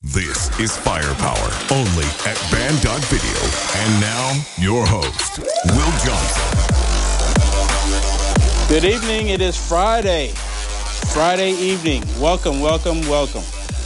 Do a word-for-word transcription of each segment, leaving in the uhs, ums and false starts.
This is Firepower, only at Band Video. And now, your host, Will Johnson. Good evening. It is Friday. Friday evening. Welcome, welcome, welcome.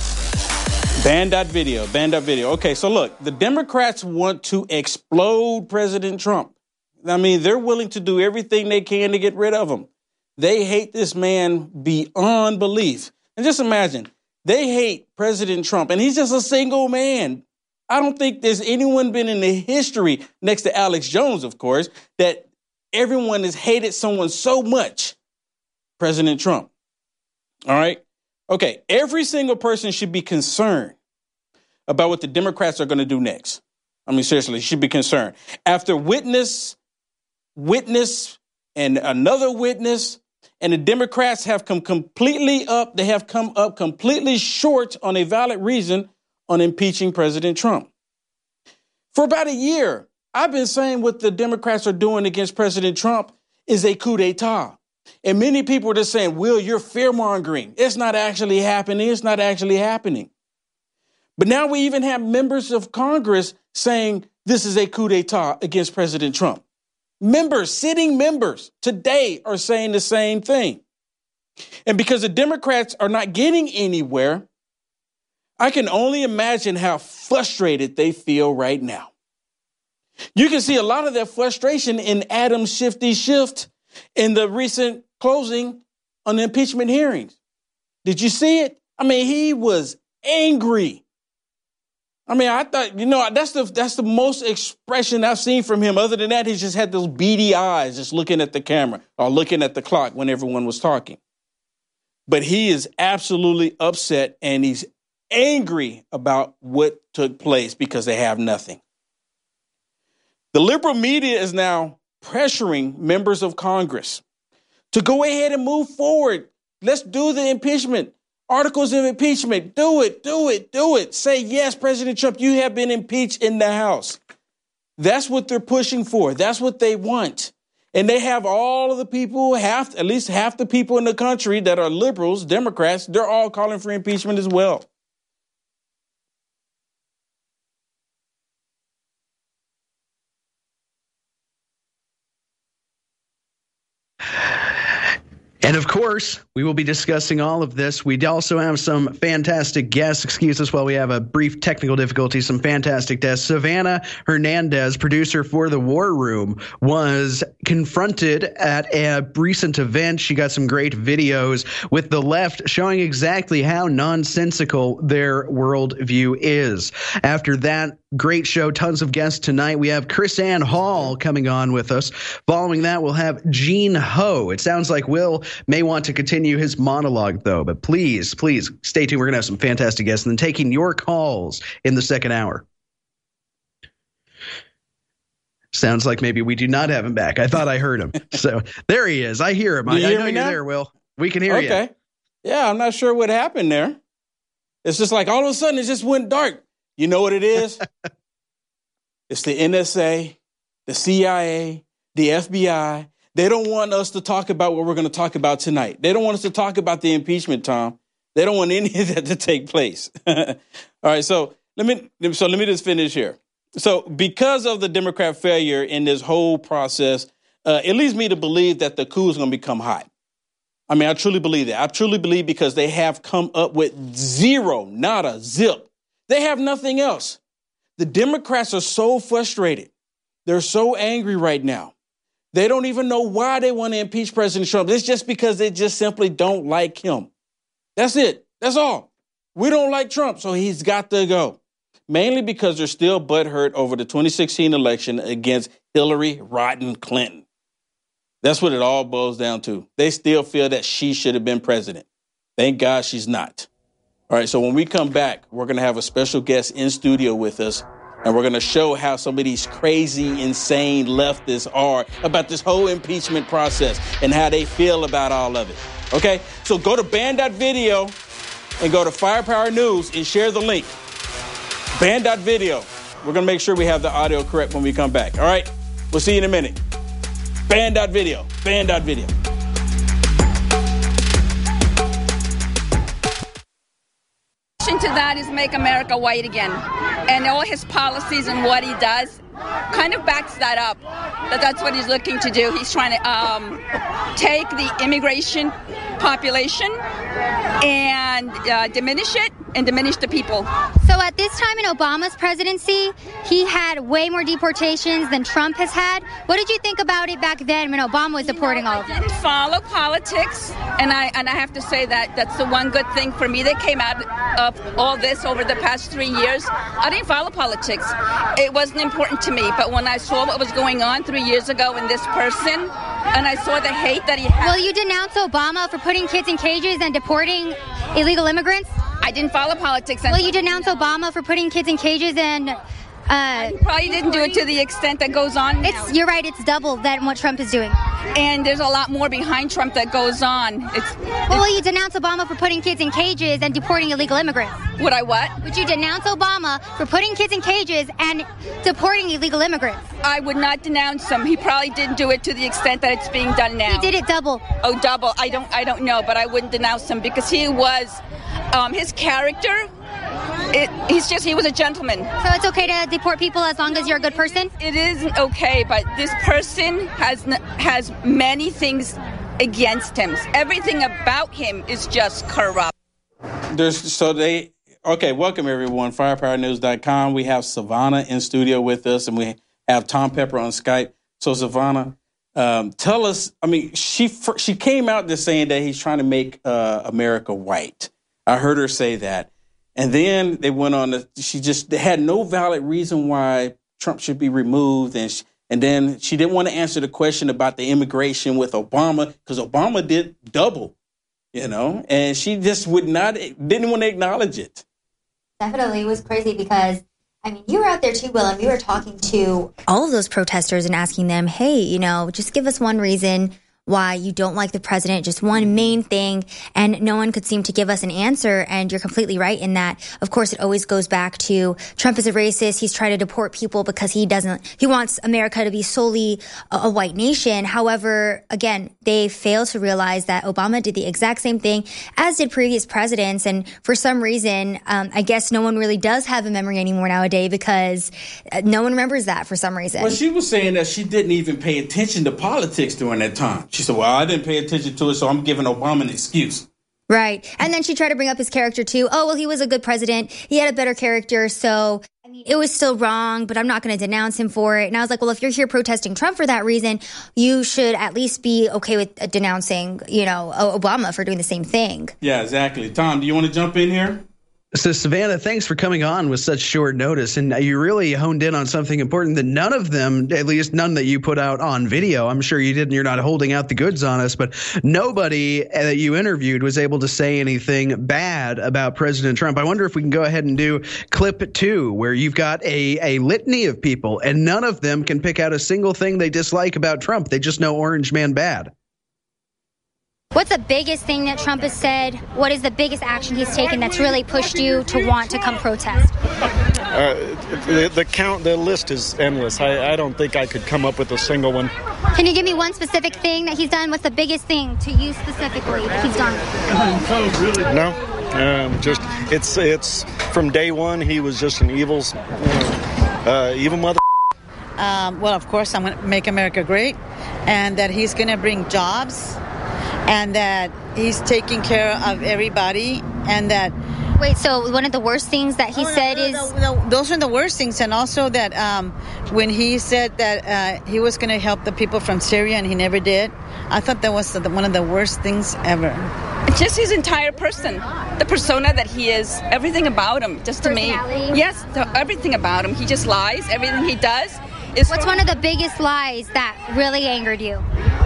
Band Video, Band Video. Okay, so look, the Democrats want to explode President Trump. I mean, they're willing to do everything they can to get rid of him. They hate this man beyond belief. And just imagine, they hate President Trump, and he's just a single man. I don't think there's anyone been in the history, next to Alex Jones, of course, that everyone has hated someone so much, President Trump. All right? Okay, every single person should be concerned about what the Democrats are going to do next. I mean, seriously, should be concerned. After witness, witness, and another witness, and the Democrats have come completely up, they have come up completely short on a valid reason on impeaching President Trump. For about a year, I've been saying what the Democrats are doing against President Trump is a coup d'etat. And many people are just saying, Will, you're fear-mongering. It's not actually happening. It's not actually happening. But now we even have members of Congress saying this is a coup d'etat against President Trump. Members, sitting members today are saying the same thing. And because the Democrats are not getting anywhere, I can only imagine how frustrated they feel right now. You can see a lot of that frustration in Adam Shifty Schiff in the recent closing on the impeachment hearings. Did you see it? I mean, he was angry. I mean, I thought, you know, that's the that's the most expression I've seen from him. Other than that, he just had those beady eyes just looking at the camera or looking at the clock when everyone was talking. But he is absolutely upset and he's angry about what took place because they have nothing. The liberal media is now pressuring members of Congress to go ahead and move forward. Let's do the impeachment. Articles of impeachment. Do it, do it, do it. Say, yes, President Trump, you have been impeached in the House. That's what they're pushing for. That's what they want. And they have all of the people, half, at least half the people in the country that are liberals, Democrats, they're all calling for impeachment as well. And of course, we will be discussing all of this. We also have some fantastic guests. Excuse us while we have a brief technical difficulty. Some fantastic guests. Savannah Hernandez, producer for The War Room, was confronted at a recent event. She got some great videos with the left showing exactly how nonsensical their worldview is. After that, great show, tons of guests tonight. We have Chris Ann Hall coming on with us. Following that, we'll have Gene Ho. It sounds like Will may want to continue his monologue, though, but please, please stay tuned. We're going to have some fantastic guests and then taking your calls in the second hour. Sounds like maybe we do not have him back. I thought I heard him. So there he is. I hear him. I, you I hear know me you're now? there, Will. We can hear okay. you. Okay. Yeah, I'm not sure what happened there. It's just like all of a sudden it just went dark. You know what it is? It's the N S A, the C I A, the F B I. They don't want us to talk about what we're going to talk about tonight. They don't want us to talk about the impeachment, Tom. They don't want any of that to take place. All right, so let me so let me just finish here. So because of the Democrat failure in this whole process, uh, it leads me to believe that the coup is going to become hot. I mean, I truly believe that. I truly believe because they have come up with zero, nada, zip. They have nothing else. The Democrats are so frustrated. They're so angry right now. They don't even know why they want to impeach President Trump. It's just because they just simply don't like him. That's it. That's all. We don't like Trump, so he's got to go. Mainly because they're still butthurt over the twenty sixteen election against Hillary Rotten Clinton. That's what it all boils down to. They still feel that she should have been president. Thank God she's not. All right, so when we come back, we're going to have a special guest in studio with us. And we're going to show how some of these crazy, insane leftists are about this whole impeachment process and how they feel about all of it. Okay? So go to Band Video and go to Firepower News and share the link. Band Video. We're going to make sure we have the audio correct when we come back. All right? We'll see you in a minute. Band Video. Band Video. solution to that is make America white again. And all his policies and what he does kind of backs that up, that that's what he's looking to do. He's trying to um, take the immigration population and uh, diminish it and diminish the people. So at this time in Obama's presidency, he had way more deportations than Trump has had. What did you think about it back then when Obama was deporting all of them? I didn't follow politics, and I and I have to say that that's the one good thing for me that came out of all this over the past three years. I didn't follow politics. It wasn't important to me, but when I saw what was going on three years ago in this person, and I saw the hate that he had. Will you denounce Obama for putting kids in cages and deporting illegal immigrants? I didn't follow politics. Will you denounce Obama for putting kids in cages and... Uh, he probably didn't do it to the extent that goes on now. It's, you're right, it's double than what Trump is doing. And there's a lot more behind Trump that goes on. It's, well, will you denounce Obama for putting kids in cages and deporting illegal immigrants? Would I what? Would you denounce Obama for putting kids in cages and deporting illegal immigrants? I would not denounce him. He probably didn't do it to the extent that it's being done now. He did it double. Oh, double. I don't I don't know, but I wouldn't denounce him because he was, um, his character, It, he's just, he was a gentleman. So it's okay to deport people as long as you're a good person? It isn't okay, but this person has has many things against him. Everything about him is just corrupt. There's, so they, okay, welcome everyone, firepower news dot com. We have Savannah in studio with us, and we have Tom Pepper on Skype. So Savannah, um, tell us, I mean, she she came out just saying that he's trying to make uh, America white. I heard her say that. And then they went on to, she just had no valid reason why Trump should be removed. And she, and then she didn't want to answer the question about the immigration with Obama because Obama did double, you know, and she just would not, didn't want to acknowledge it. Definitely. It was crazy because, I mean, you were out there too, Will, and we were talking to all of those protesters and asking them, hey, you know, just give us one reason why you don't like the president, just one main thing, and no one could seem to give us an answer. And you're completely right in that. Of course, it always goes back to Trump is a racist. He's trying to deport people because he doesn't, he wants America to be solely a, a white nation. However, again, they fail to realize that Obama did the exact same thing as did previous presidents. And for some reason, um, I guess no one really does have a memory anymore nowadays because no one remembers that for some reason. Well, she was saying that she didn't even pay attention to politics during that time. She said, well, I didn't pay attention to it, so I'm giving Obama an excuse. Right. And then she tried to bring up his character, too. Oh, well, he was a good president. He had a better character. So, I mean, it was still wrong, but I'm not going to denounce him for it. And I was like, well, if you're here protesting Trump for that reason, you should at least be okay with uh, denouncing, you know, Obama for doing the same thing. Yeah, exactly. Tom, do you want to jump in here? So, Savannah, thanks for coming on with such short notice. And you really honed in on something important that none of them, at least none that you put out on video, I'm sure you didn't, you're not holding out the goods on us, but nobody that you interviewed was able to say anything bad about President Trump. I wonder if we can go ahead and do clip two, where you've got a, a litany of people, and none of them can pick out a single thing they dislike about Trump. They just know Orange Man bad. What's the biggest thing that Trump has said? What is the biggest action he's taken that's really pushed you to want to come protest? Uh, the, the count, the list is endless. I, I don't think I could come up with a single one. Can you give me one specific thing that he's done? What's the biggest thing to you specifically that he's done? No, um, just it's it's from day one. He was just an evil, uh, evil mother. Um, well, of course, I'm going to make America great, and that he's going to bring jobs. And that he's taking care of everybody, and that... Wait, so one of the worst things that he oh, said no, no, is... No, no, those are the worst things, and also that um, when he said that uh, he was going to help the people from Syria, and he never did, I thought that was the, one of the worst things ever. Just his entire person, the persona that he is, everything about him, just to me. Yes, the, everything about him. He just lies, everything he does. Is What's one of the biggest lies that really angered you?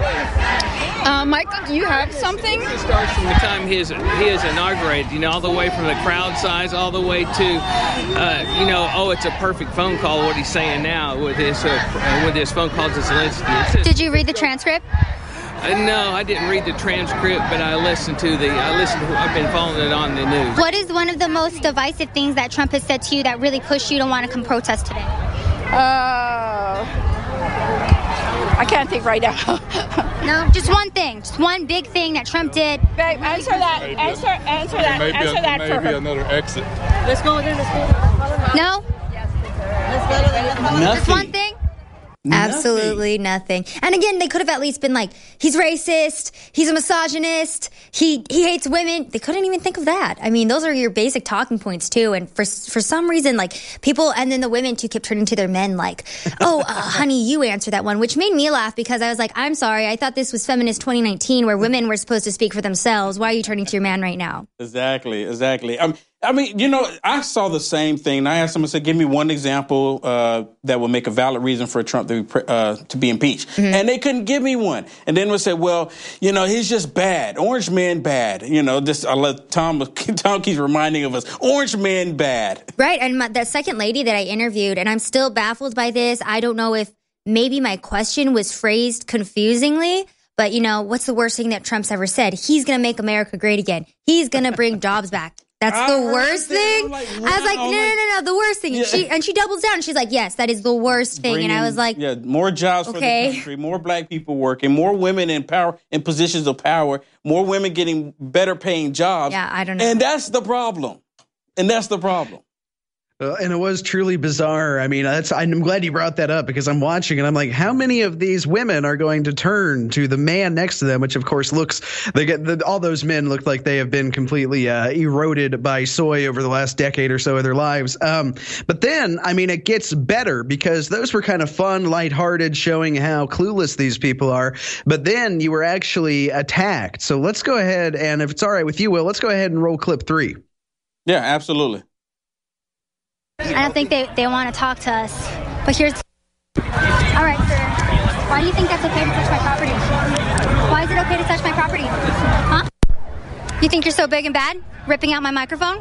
Uh, Michael, do you have something? It starts from the time he is he is inaugurated, you know, all the way from the crowd size, all the way to, uh, you know, oh, it's a perfect phone call, what he's saying now with his, uh, with his phone calls to Zelensky. Did you read the transcript? Uh, no, I didn't read the transcript, but I listened to the, I listened to, I've been following it on the news. What is one of the most divisive things that Trump has said to you that really pushed you to want to come protest today? Uh, I can't think right now. No, just one thing. Just one big thing that Trump did. Babe, answer that. Answer, answer that. Maybe answer a, that for maybe her. another exit. Let's go there. Let's go. No? Let's go to the Just one thing? Nothing. Absolutely nothing. And again, they could have at least been like, he's racist, he's a misogynist, he he hates women. They couldn't even think of that. I mean, those are your basic talking points too. And for for some reason, like people, and then the women too kept turning to their men like, oh, uh, honey, you answer that one, which made me laugh because I was like, I'm sorry, I thought this was feminist twenty nineteen where women were supposed to speak for themselves. Why are you turning to your man right now? Exactly, exactly. Um, I mean, you know, I saw the same thing. And I asked someone, said, give me one example uh, that would make a valid reason for Trump to be, uh, to be impeached. Mm-hmm. And they couldn't give me one. And then we said, well, you know, he's just bad. Orange man bad. You know, this, I let Tom, Tom keeps reminding of us, orange man bad. Right. And my, the second lady that I interviewed, and I'm still baffled by this. I don't know if maybe my question was phrased confusingly. But, you know, what's the worst thing that Trump's ever said? He's going to make America great again. He's going to bring jobs back. That's the I worst thing. Like, I was like, no, no, no, no, the worst thing. And, Yeah. she, and she doubles down. She's like, yes, that is the worst thing. Bringing, and I was like, yeah, more jobs for okay. the country, more black people working, more women in power, in positions of power, more women getting better paying jobs. Yeah, I don't know. And that's the problem. And that's the problem. Uh, and it was truly bizarre. I mean, that's, I'm glad you brought that up because I'm watching and I'm like, how many of these women are going to turn to the man next to them, which of course looks, they get the, all those men look like they have been completely uh, eroded by soy over the last decade or so of their lives. Um, but then, I mean, it gets better because those were kind of fun, lighthearted, showing how clueless these people are. But then you were actually attacked. So let's go ahead. And if it's all right with you, Will, let's go ahead and roll clip three. Yeah, absolutely. I don't think they, they want to talk to us. But here's... All right, sir. Why do you think that's okay to touch my property? Why is it okay to touch my property? Huh? You think you're so big and bad? Ripping out my microphone?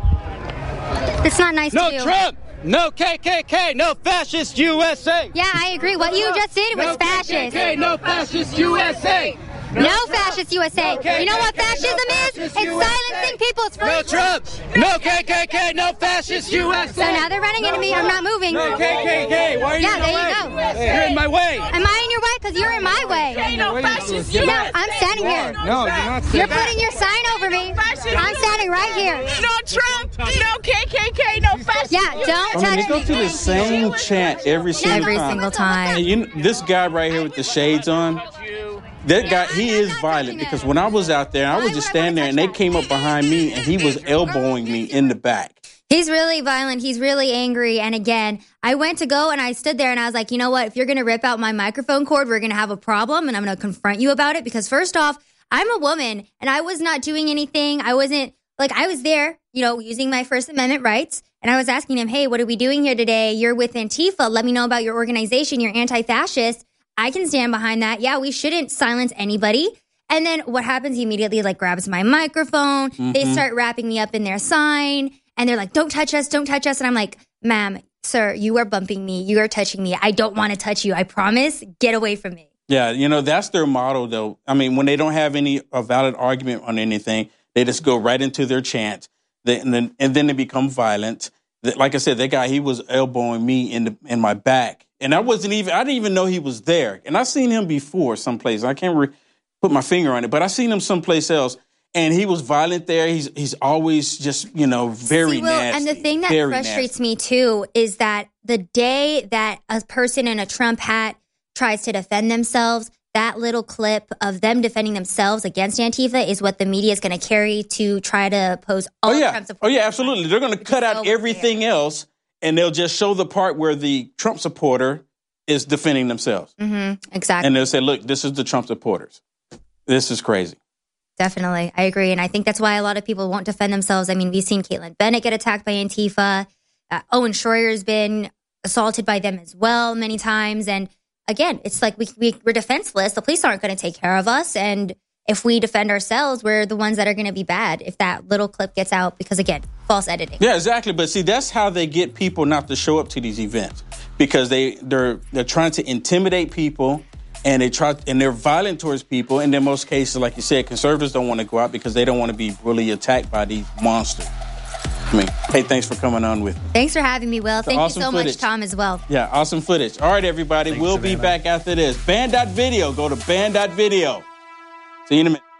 It's not nice no to do. No Trump! No K K K! No fascist U S A! Yeah, I agree. What you just did was no fascist. K K K, no fascist U S A! No, no fascist U S A. No you know what fascism no is? fascist It's U S A. silencing people. It's no Trump! No K K K! No fascist U S A! So now they're running into me. I'm not moving. No K K K! Why are you yeah, in the there way? you go. You're in my way. Am I in your way? Because you're in my way. No fascist U S A. No, I'm standing here. No, you're not. You're putting your sign over me. I'm standing right here. No Trump. No K K K. No fascist. Yeah, don't I touch mean, they go me. through the same chant every single every time. single time. And you, this guy right here with the shades on, that guy, he is violent because when I was out there, I was just standing there and they came up behind me and he was elbowing me in the back. He's really violent. He's really angry. And again, I went to go and I stood there and I was like, you know what? If you're going to rip out my microphone cord, we're going to have a problem and I'm going to confront you about it. Because first off, I'm a woman and I was not doing anything. I wasn't like I was there, you know, using my First Amendment rights. And I was asking him, hey, what are we doing here today? You're with Antifa. Let me know about your organization. You're anti-fascist. I can stand behind that. Yeah, we shouldn't silence anybody. And then what happens? He immediately like grabs my microphone. Mm-hmm. They start wrapping me up in their sign. And they're like, don't touch us, don't touch us. And I'm like, ma'am, sir, you are bumping me. You are touching me. I don't want to touch you. I promise. Get away from me. Yeah, you know, that's their motto, though. I mean, when they don't have any a valid argument on anything, they just go right into their chant. They, and, then, and then they become violent. Like I said, that guy, he was elbowing me in the in my back. And I wasn't even, I didn't even know he was there. And I've seen him before someplace. I can't re- put my finger on it, but I've seen him someplace else. And he was violent there. He's he's always just, you know, very See, Will, nasty. And the thing that very frustrates nasty. me, too, is that the day that a person in a Trump hat tries to defend themselves, that little clip of them defending themselves against Antifa is what the media is going to carry to try to oppose all oh, yeah. Trump supporters. Oh, yeah, absolutely. They're going to cut out everything there. else, and they'll just show the part where the Trump supporter is defending themselves. Mm-hmm, exactly. And they'll say, look, this is the Trump supporters. This is crazy. Definitely. I agree. And I think that's why a lot of people won't defend themselves. I mean, we've seen Caitlin Bennett get attacked by Antifa. Uh, Owen Schroyer's been assaulted by them as well many times. And again, it's like we, we, we're defenseless. The police aren't going to take care of us. And if we defend ourselves, we're the ones that are going to be bad if that little clip gets out. Because again, false editing. Yeah, exactly. But see, that's how they get people not to show up to these events. Because they, they're they're trying to intimidate people. And they try, and they're violent towards people. And in most cases, like you said, conservatives don't want to go out because they don't want to be really attacked by these monsters. I mean, hey, thanks for coming on with me. Thanks for having me, Will. Thank awesome you so footage. much, Tom, as well. Yeah, awesome footage. All right, everybody, Thanks, we'll Savannah. be back after this. Band dot video. Go to band dot video. See you in a minute.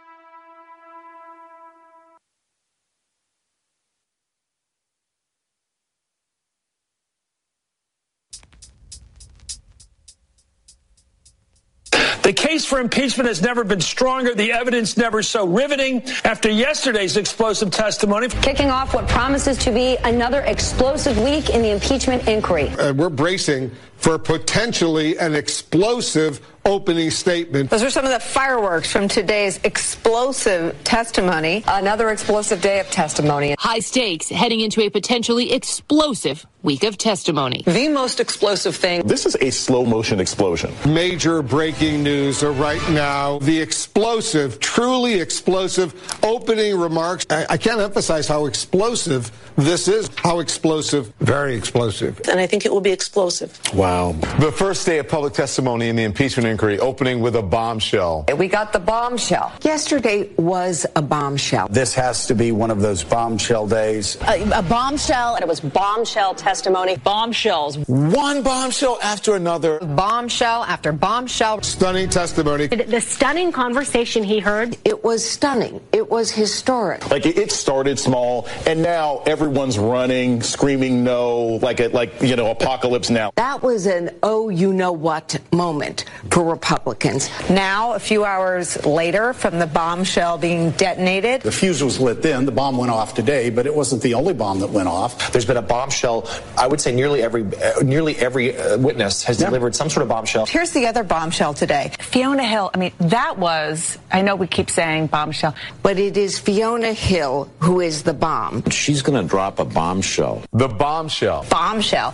The case for impeachment has never been stronger. The evidence never so riveting after yesterday's explosive testimony. Kicking off what promises to be another explosive week in the impeachment inquiry. Uh, we're bracing for potentially an explosive opening statement. Those are some of the fireworks from today's explosive testimony. Another explosive day of testimony. High stakes heading into a potentially explosive week of testimony. The most explosive thing. This is a slow motion explosion. Major breaking news right now. The explosive, truly explosive opening remarks. I, I can't emphasize how explosive this is. How explosive. Very explosive. And I think it will be explosive. Wow. The first day of public testimony in the impeachment inquiry, opening with a bombshell. We got the bombshell. Yesterday was a bombshell. This has to be one of those bombshell days. A, a bombshell. It was bombshell testimony. Bombshells. One bombshell after another. Bombshell after bombshell. Stunning testimony. The, the stunning conversation he heard. It was stunning. It was historic. Like it started small, and now everyone's running, screaming no, like a, like you know, apocalypse now. That was an oh, you know what moment for Republicans. Now, a few hours later, from the bombshell being detonated. The fuse was lit then. The bomb went off today, but it wasn't the only bomb that went off. There's been a bombshell. I would say nearly every uh, nearly every uh, witness has yep. delivered some sort of bombshell. Here's the other bombshell today. Fiona Hill. I mean, that was, I know we keep saying bombshell, but it is Fiona Hill who is the bomb. She's going to drop a bombshell. The bombshell. Bombshell.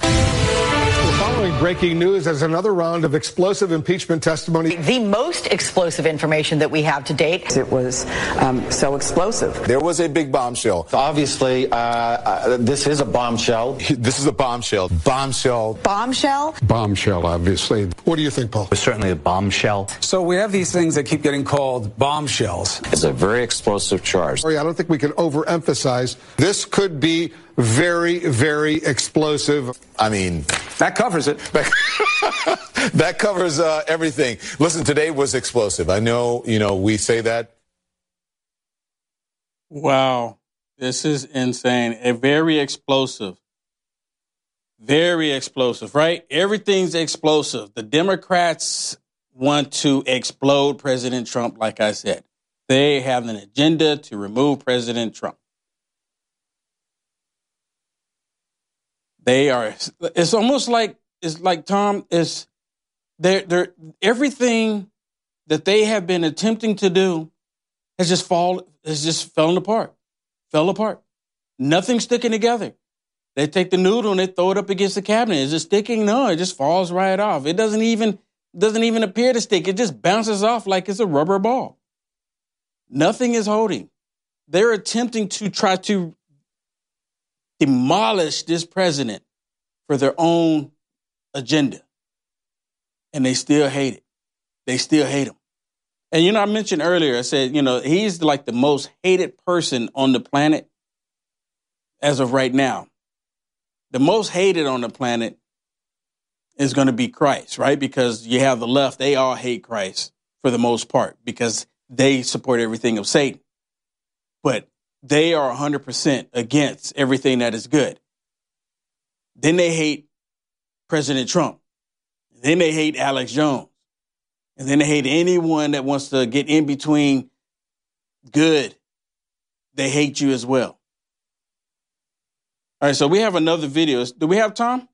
The following breaking news is another round of explosive impeachment testimony. The most explosive information that we have to date. It was um, so explosive. There was a big bombshell. Obviously, uh, uh, this is a bombshell. This is a bombshell. Bombshell. Bombshell? Bombshell, obviously. What do you think, Paul? It's certainly a bombshell. So we have these things that keep getting called bombshells. It's a very explosive charge. I don't think we can overemphasize. This could be very, very explosive. I mean, that covers it. That covers uh, everything. Listen, today was explosive. I know, you know, we say that. Wow. This is insane. A very explosive. Very explosive, right? Everything's explosive. The Democrats want to explode President Trump, like I said. They have an agenda to remove President Trump. They are, it's almost like, it's like, Tom, is they're, they're, everything that they have been attempting to do has just fall, has just fallen apart, fell apart. Nothing's sticking together. They take the noodle and they throw it up against the cabinet. Is it sticking? No, it just falls right off. It doesn't even, doesn't even appear to stick. It just bounces off like it's a rubber ball. Nothing is holding. They're attempting to try to demolish this president for their own agenda. And they still hate it. They still hate him. And, you know, I mentioned earlier, I said, you know, he's like the most hated person on the planet as of right now. The most hated on the planet is going to be Christ, right? Because you have the left, they all hate Christ for the most part because they support everything of Satan. But they are one hundred percent against everything that is good. Then they hate President Trump. Then they hate Alex Jones. And then they hate anyone that wants to get in between good. They hate you as well. All right, so we have another video. Do we have Tom?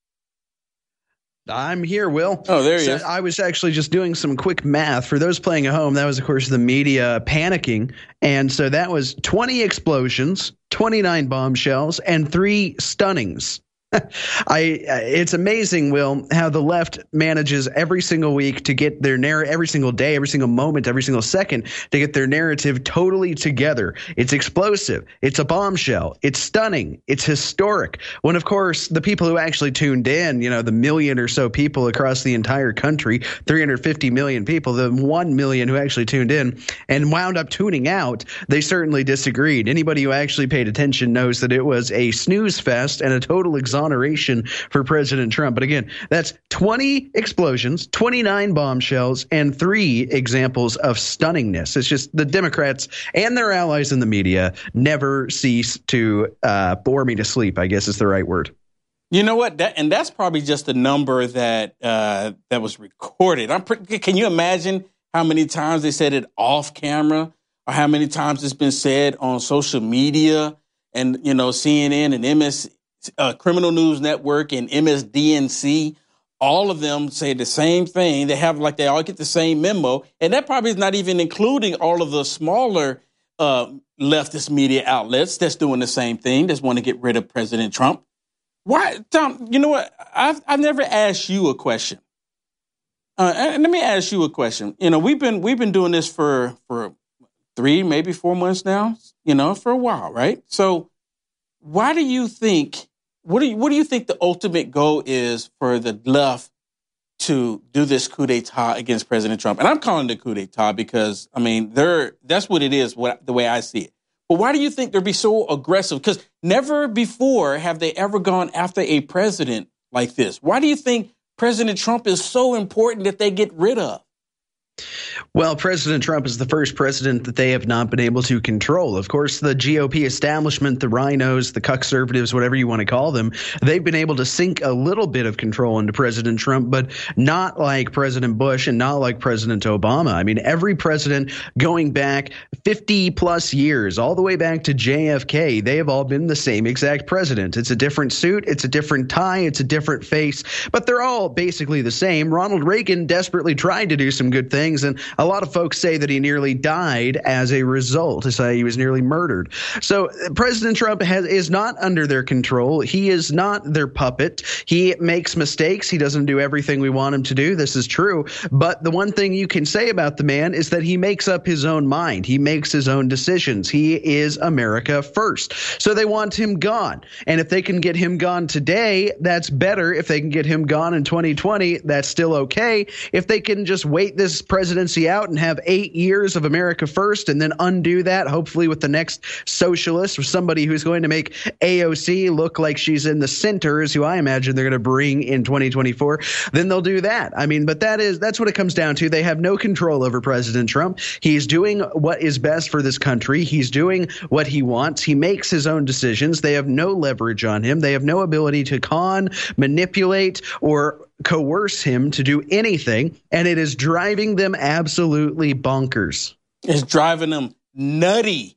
I'm here, Will. Oh, there he so is. I was actually just doing some quick math. For those playing at home, that was, of course, the media panicking. And so that was twenty explosions, twenty-nine bombshells, and three stunnings. I it's amazing, Will, how the left manages every single week to get their narrative, every single day, every single moment, every single second to get their narrative totally together. It's explosive. It's a bombshell. It's stunning. It's historic. When, of course, the people who actually tuned in, you know, the million or so people across the entire country, three hundred fifty million people, the one million who actually tuned in and wound up tuning out, they certainly disagreed. Anybody who actually paid attention knows that it was a snooze fest and a total exhaustion exoneration for President Trump. But again, that's twenty explosions, twenty-nine bombshells, and three examples of stunningness. It's just the Democrats and their allies in the media never cease to uh, bore me to sleep, I guess is the right word. You know what? That, and that's probably just a number that uh, that was recorded. I'm pretty, can you imagine how many times they said it off camera, or how many times it's been said on social media, and you know C N N and M S uh, Criminal News Network and M S D N C, all of them say the same thing. They have like they all get the same memo, and that probably is not even including all of the smaller uh, leftist media outlets that's doing the same thing. That's want to get rid of President Trump. Why, Tom? You know what? I've I've never asked you a question. Uh, and let me ask you a question. You know, we've been we've been doing this for for three, maybe four months now. You know, for a while, right? So, why do you think? What do you what do you think the ultimate goal is for the left to do this coup d'état against President Trump? And I'm calling it a coup d'état because I mean, they're that's what it is. What the way I see it. But why do you think they'd be so aggressive? Because never before have they ever gone after a president like this. Why do you think President Trump is so important that they get rid of? Well, President Trump is the first president that they have not been able to control. Of course, the G O P establishment, the rhinos, the conservatives, whatever you want to call them, they've been able to sink a little bit of control into President Trump, but not like President Bush and not like President Obama. I mean, every president going back fifty plus years, all the way back to J F K, they have all been the same exact president. It's a different suit. It's a different tie. It's a different face, but they're all basically the same. Ronald Reagan desperately tried to do some good things, and a lot of folks say that he nearly died as a result. They say he was nearly murdered. So President Trump has, is not under their control. He is not their puppet. He makes mistakes. He doesn't do everything we want him to do. This is true. But the one thing you can say about the man is that he makes up his own mind. He makes his own decisions. He is America first. So they want him gone. And if they can get him gone today, that's better. If they can get him gone in twenty twenty, that's still okay. If they can just wait this presidency out and have eight years of America first and then undo that, hopefully with the next socialist or somebody who's going to make A O C look like she's in the center is who I imagine they're going to bring in twenty twenty-four, then they'll do that. I mean, but that is that's what it comes down to. They have no control over President Trump. He's doing what is best for this country. He's doing what he wants. He makes his own decisions. They have no leverage on him. They have no ability to con, manipulate, or coerce him to do anything, and it is driving them absolutely bonkers. It's driving them nutty,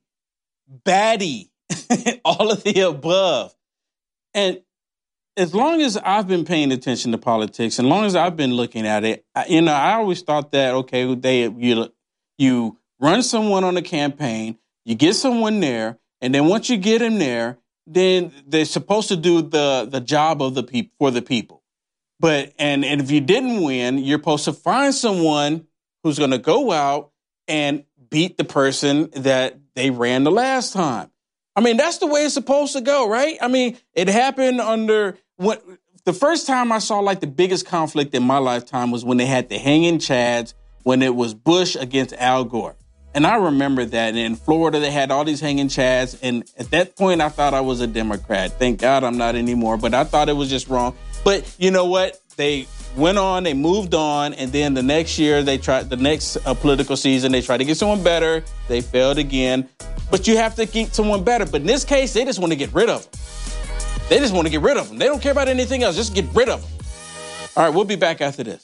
batty, all of the above. And as long as I've been paying attention to politics, and as long as I've been looking at it, I, you know, I always thought that, okay, they you you run someone on a campaign, you get someone there, and then once you get them there, then they're supposed to do the the job of the people for the people. But and, and if you didn't win, you're supposed to find someone who's going to go out and beat the person that they ran the last time. I mean, that's the way it's supposed to go, right? I mean, it happened under what the first time I saw like the biggest conflict in my lifetime was when they had the hanging chads, when it was Bush against Al Gore. And I remember that. And in Florida, they had all these hanging chads. And at that point, I thought I was a Democrat. Thank God I'm not anymore. But I thought it was just wrong. But you know what? They went on, they moved on, and then the next year, they tried the next uh, political season, they tried to get someone better. They failed again. But you have to get someone better. But in this case, they just want to get rid of them. They just want to get rid of them. They don't care about anything else. Just get rid of them. All right, we'll be back after this.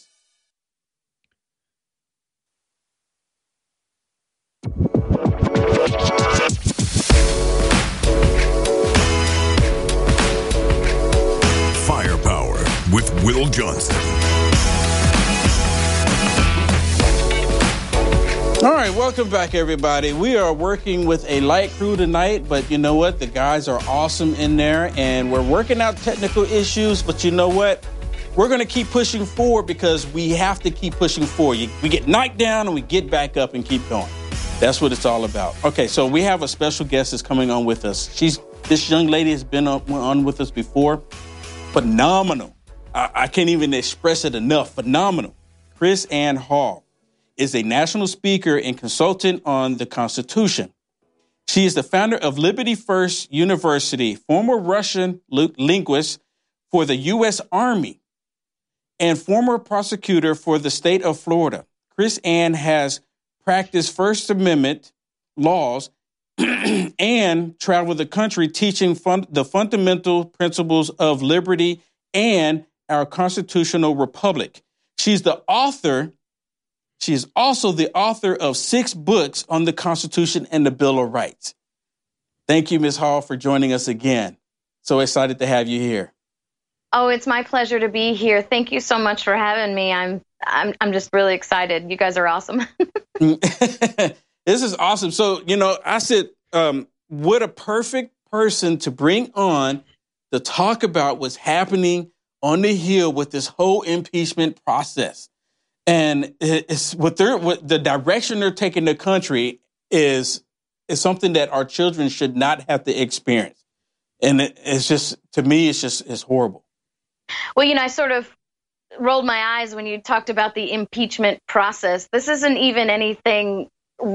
Firepower with Will Johnson. All right, welcome back, everybody. We are working with a light crew tonight, but you know what? The guys are awesome in there, and we're working out technical issues, but you know what? We're going to keep pushing forward because we have to keep pushing forward. We get knocked down and we get back up and keep going. That's what it's all about. Okay, so we have a special guest that's coming on with us. She's this young lady has been on, on with us before. Phenomenal. I, I can't even express it enough. Phenomenal. KrisAnne Hall is a national speaker and consultant on the Constitution. She is the founder of Liberty First University, former Russian linguist for the U S Army and former prosecutor for the state of Florida. KrisAnne has practiced First Amendment laws and traveled the country teaching fun- the fundamental principles of liberty and our constitutional republic. She's the author. She is also the author of six books on the Constitution and the Bill of Rights. Thank you, Miz Hall, for joining us again. So excited to have you here. Oh, it's my pleasure to be here. Thank you so much for having me. I'm I'm I'm just really excited. You guys are awesome. This is awesome. So, you know, I said, um, what a perfect person to bring on to talk about what's happening on the Hill with this whole impeachment process. And it's what they're what the direction they're taking the country is is something that our children should not have to experience. And it, it's just, to me, it's just, it's horrible. Well, you know, I sort of rolled my eyes when you talked about the impeachment process. This isn't even anything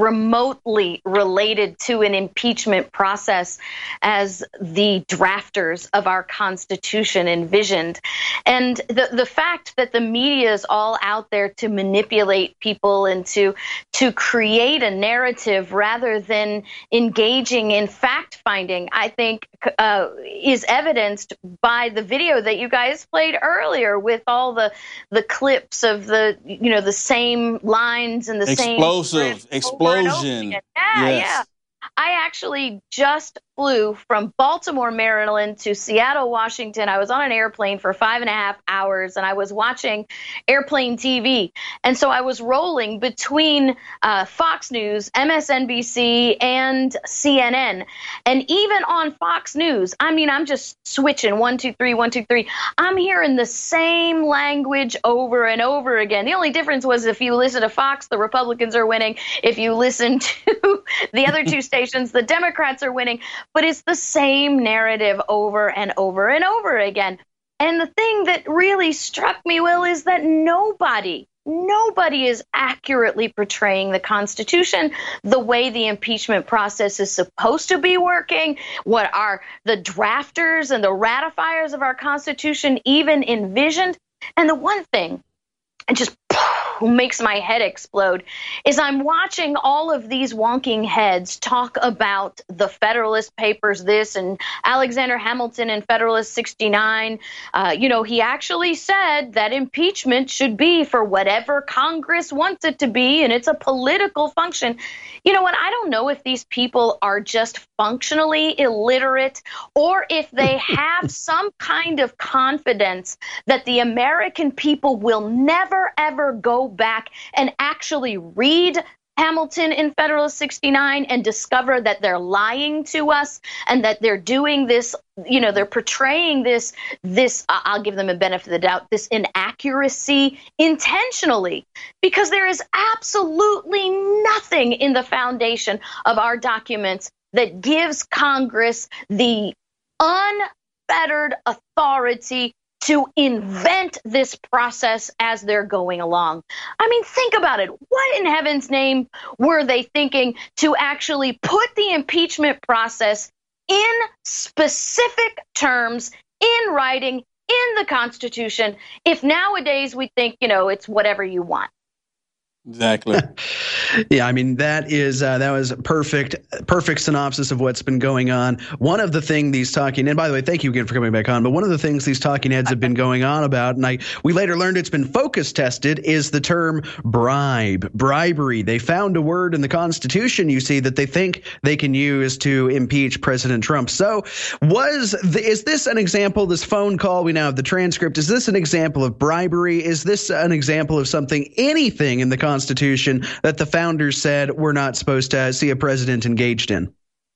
remotely related to an impeachment process as the drafters of our Constitution envisioned. And the, the fact that the media is all out there to manipulate people and to, to create a narrative rather than engaging in fact-finding, I think uh, is evidenced by the video that you guys played earlier with all the, the clips of the, you know, the same lines and the explosive, same... Explosive. Explosion. Yeah, yes. yeah. I actually just flew from Baltimore, Maryland to Seattle, Washington. I was on an airplane for five and a half hours and I was watching airplane T V. And so I was rolling between uh, Fox News, M S N B C, and C N N. And even on Fox News, I mean, I'm just switching one, two, three, one, two, three. I'm hearing the same language over and over again. The only difference was if you listen to Fox, the Republicans are winning. If you listen to the other two stations, the Democrats are winning. But it's the same narrative over and over and over again. And the thing that really struck me, Will, is that nobody, nobody is accurately portraying the Constitution the way the impeachment process is supposed to be working, what are the drafters and the ratifiers of our Constitution even envisioned. And the one thing, and just makes my head explode, is I'm watching all of these wonking heads talk about the Federalist Papers this and Alexander Hamilton in Federalist sixty-nine. Uh, you know, he actually said that impeachment should be for whatever Congress wants it to be, and it's a political function. You know what? I don't know if these people are just functionally illiterate or if they have some kind of confidence that the American people will never, ever go back and actually read Hamilton in Federalist sixty-nine and discover that they're lying to us and that they're doing this, you know, they're portraying this, this, I'll give them a benefit of the doubt, this inaccuracy intentionally, because there is absolutely nothing in the foundation of our documents that gives Congress the unfettered authority to invent this process as they're going along. I mean, think about it. What in heaven's name were they thinking to actually put the impeachment process in specific terms, in writing, in the Constitution, if nowadays we think, you know, it's whatever you want? Exactly. Yeah, I mean, that is uh, that was perfect, perfect synopsis of what's been going on. One of the things these talking, and by the way, thank you again for coming back on, but one of the things these talking heads have been going on about, and I we later learned it's been focus tested, is the term bribe, bribery. They found a word in the Constitution, you see, that they think they can use to impeach President Trump. So was the, is this an example, this phone call, we now have the transcript, is this an example of bribery? Is this an example of something, anything in the Constitution that the founders said we're not supposed to see a president engaged in?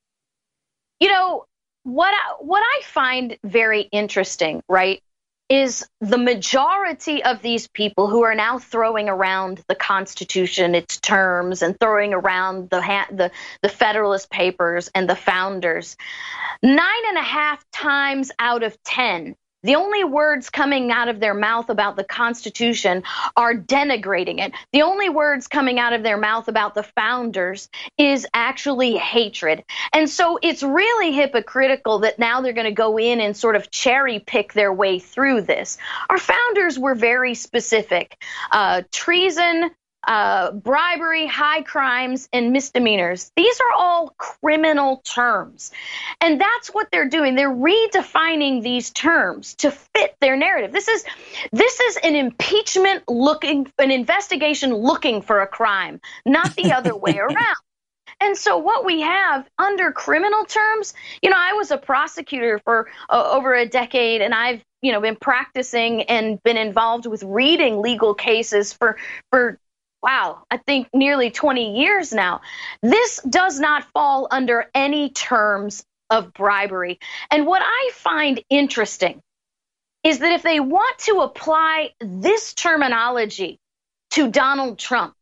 You know, what I, what I find very interesting, right, is the majority of these people who are now throwing around the Constitution, its terms, and throwing around the the, the Federalist Papers and the founders, nine and a half times out of ten, The only words coming out of their mouth about the Constitution are denigrating it. The only words coming out of their mouth about the founders is actually hatred. And so it's really hypocritical that now they're going to go in and sort of cherry pick their way through this. Our founders were very specific. Uh, treason, Uh, bribery, high crimes, and misdemeanors. These are all criminal terms. And that's what they're doing. They're redefining these terms to fit their narrative. This is this is an impeachment looking, an investigation looking for a crime, not the other way around. And so what we have under criminal terms, you know, I was a prosecutor for uh, over a decade, and I've, you know, been practicing and been involved with reading legal cases for for wow, I think nearly twenty years now. This does not fall under any terms of bribery. And what I find interesting is that if they want to apply this terminology to Donald Trump,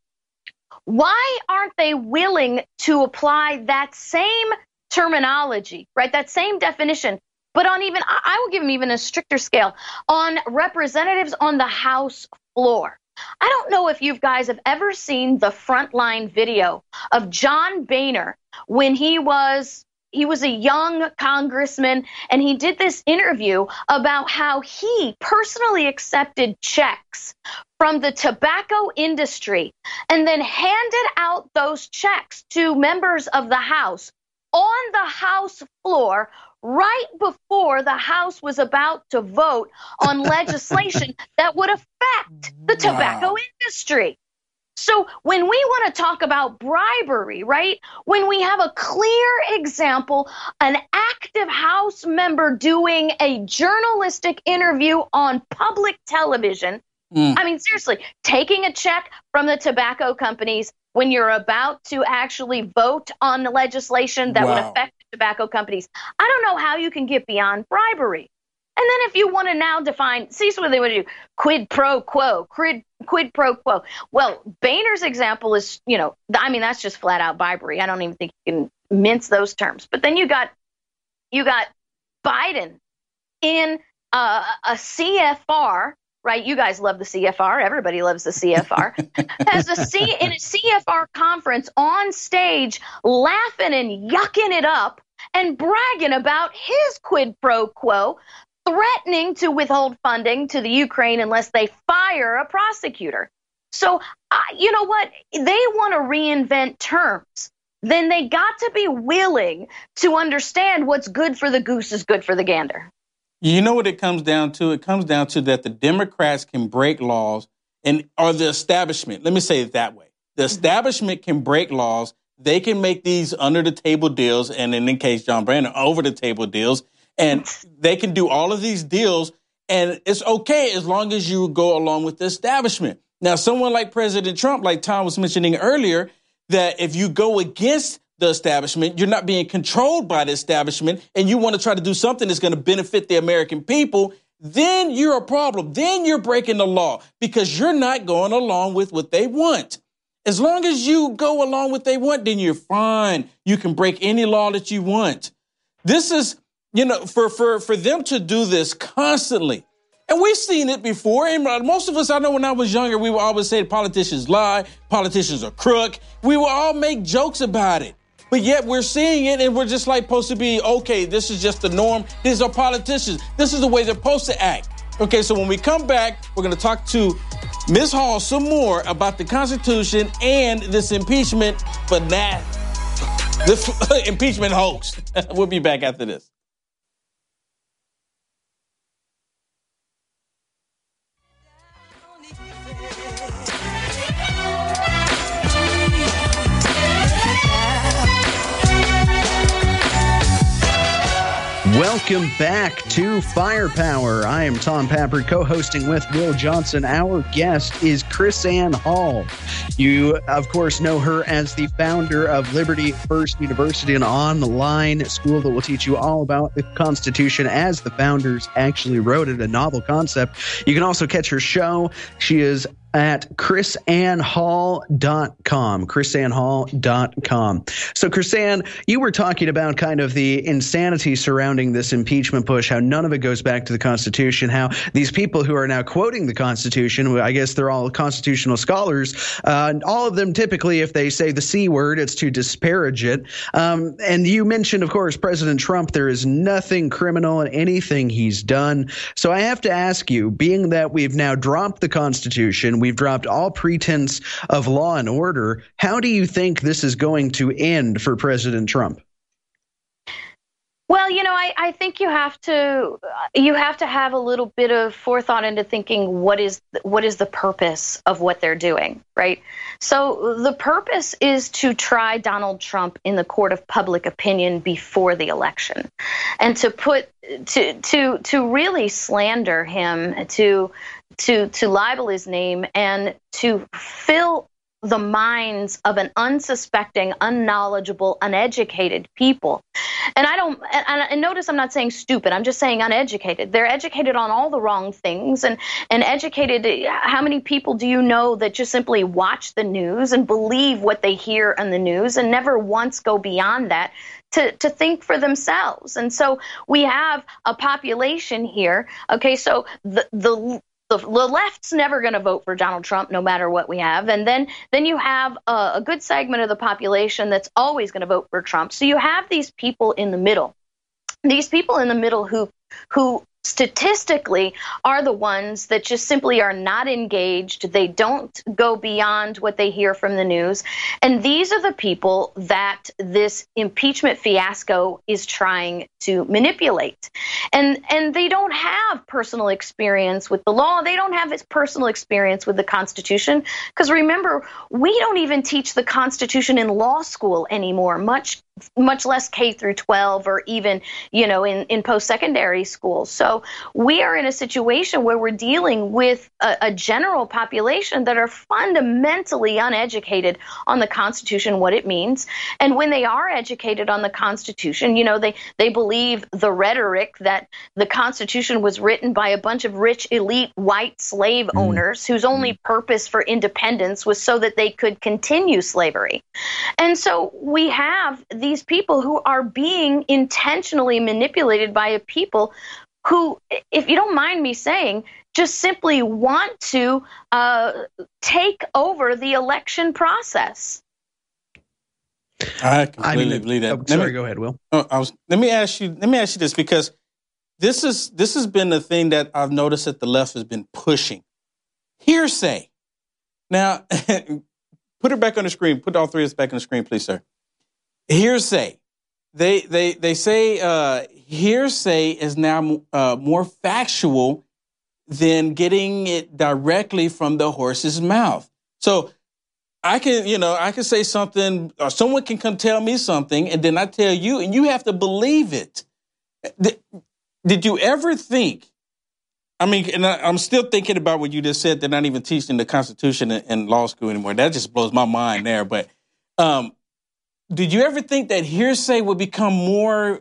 why aren't they willing to apply that same terminology, right, that same definition, but on even, I will give them even a stricter scale, on representatives on the House floor? I don't know if you guys have ever seen the Frontline video of John Boehner when he was he was a young congressman, and he did this interview about how he personally accepted checks from the tobacco industry and then handed out those checks to members of the House on the House floor right before the House was about to vote on legislation that would affect the tobacco wow. industry. So when we want to talk about bribery, right, when we have a clear example, an active House member doing a journalistic interview on public television, mm. I mean, seriously, taking a check from the tobacco companies when you're about to actually vote on the legislation that wow. would affect tobacco companies. I don't know how you can get beyond bribery. And then if you want to now define, see what they want to do, quid pro quo, quid, quid pro quo. Well, Boehner's example is, you know, I mean, that's just flat out bribery. I don't even think you can mince those terms. But then you got, you got Biden in uh, a C F R, right? You guys love the C F R. Everybody loves the C F R. Has a C in a C F R conference on stage, laughing and yucking it up and bragging about his quid pro quo, threatening to withhold funding to the Ukraine unless they fire a prosecutor. So, uh, you know what? They want to reinvent terms. Then they got to be willing to understand what's good for the goose is good for the gander. You know what it comes down to? It comes down to that the Democrats can break laws, and or the establishment. Let me say it that way. The establishment can break laws. They can make these under-the-table deals, and in the case John Boehner, over-the-table deals, and they can do all of these deals, and it's okay as long as you go along with the establishment. Now, someone like President Trump, like Tom was mentioning earlier, that if you go against the establishment, you're not being controlled by the establishment, and you want to try to do something that's going to benefit the American people, then you're a problem. Then you're breaking the law because you're not going along with what they want. As long as you go along with what they want, then you're fine. You can break any law that you want. This is, you know, for, for, for them to do this constantly. And we've seen it before. And most of us, I know when I was younger, we would always say politicians lie, politicians are crook. We would all make jokes about it. But yet we're seeing it and we're just like supposed to be, okay, this is just the norm. These are politicians. This is the way they're supposed to act. Okay, so when we come back, we're going to talk to Miz Hall some more about the Constitution and this impeachment, but not this impeachment hoax. We'll be back after this. Welcome back to Firepower. I am Tom Pappard, co-hosting with Will Johnson. Our guest is KrisAnne Hall. You, of course, know her as the founder of Liberty First University, an online school that will teach you all about the Constitution as the founders actually wrote it, a novel concept. You can also catch her show. She is at chris ann hall dot com. chris ann hall dot com. So, KrisAnne, you were talking about kind of the insanity surrounding this impeachment push, how none of it goes back to the Constitution, how these people who are now quoting the Constitution, I guess they're all constitutional scholars, uh, all of them typically, if they say the C word, it's to disparage it. Um, and you mentioned, of course, President Trump. There is nothing criminal in anything he's done. So I have to ask you, being that we've now dropped the Constitution, we've dropped all pretense of law and order, how do you think this is going to end for President Trump? Well, you know, I, I think you have to you have to have a little bit of forethought into thinking what is what is the purpose of what they're doing, right? So the purpose is to try Donald Trump in the court of public opinion before the election, and to put to to to really slander him, to to to libel his name, and to fill the minds of an unsuspecting, unknowledgeable, uneducated people. And I don't, and, and notice I'm not saying stupid, I'm just saying uneducated. They're educated on all the wrong things, and, and educated, how many people do you know that just simply watch the news and believe what they hear on the news and never once go beyond that to, to think for themselves? And so we have a population here, okay, so the, the The left's never going to vote for Donald Trump no matter what we have. And then then you have a, a good segment of the population that's always going to vote for Trump. So you have these people in the middle, these people in the middle who who statistically are the ones that just simply are not engaged. They don't go beyond what they hear from the news. And these are the people that this impeachment fiasco is trying to manipulate. And and they don't have personal experience with the law. They don't have its personal experience with the Constitution. Because remember, we don't even teach the Constitution in law school anymore, much much less K through twelve, or even, you know, in, in post-secondary schools. So we are in a situation where we're dealing with a, a general population that are fundamentally uneducated on the Constitution, what it means. And when they are educated on the Constitution, you know, they, they believe the rhetoric that the Constitution was written by a bunch of rich, elite, white slave mm. owners whose only purpose for independence was so that they could continue slavery. And so we have these people who are being intentionally manipulated by a people who, if you don't mind me saying, just simply want to uh, take over the election process. I completely I mean, believe that. Oh, sorry, me, go ahead, Will. Uh, I was, let me ask you. Let me ask you this, because this is this has been the thing that I've noticed that the left has been pushing. Hearsay. Now, put it back on the screen. Put all three of us back on the screen, please, sir. Hearsay. They they they say uh, hearsay is now uh, more factual than getting it directly from the horse's mouth. So I can, you know, I can say something, or someone can come tell me something, and then I tell you, and you have to believe it. Did, did you ever think? I mean, and I, I'm still thinking about what you just said. They're not even teaching the Constitution in, in law school anymore. That just blows my mind there. But um, did you ever think that hearsay would become more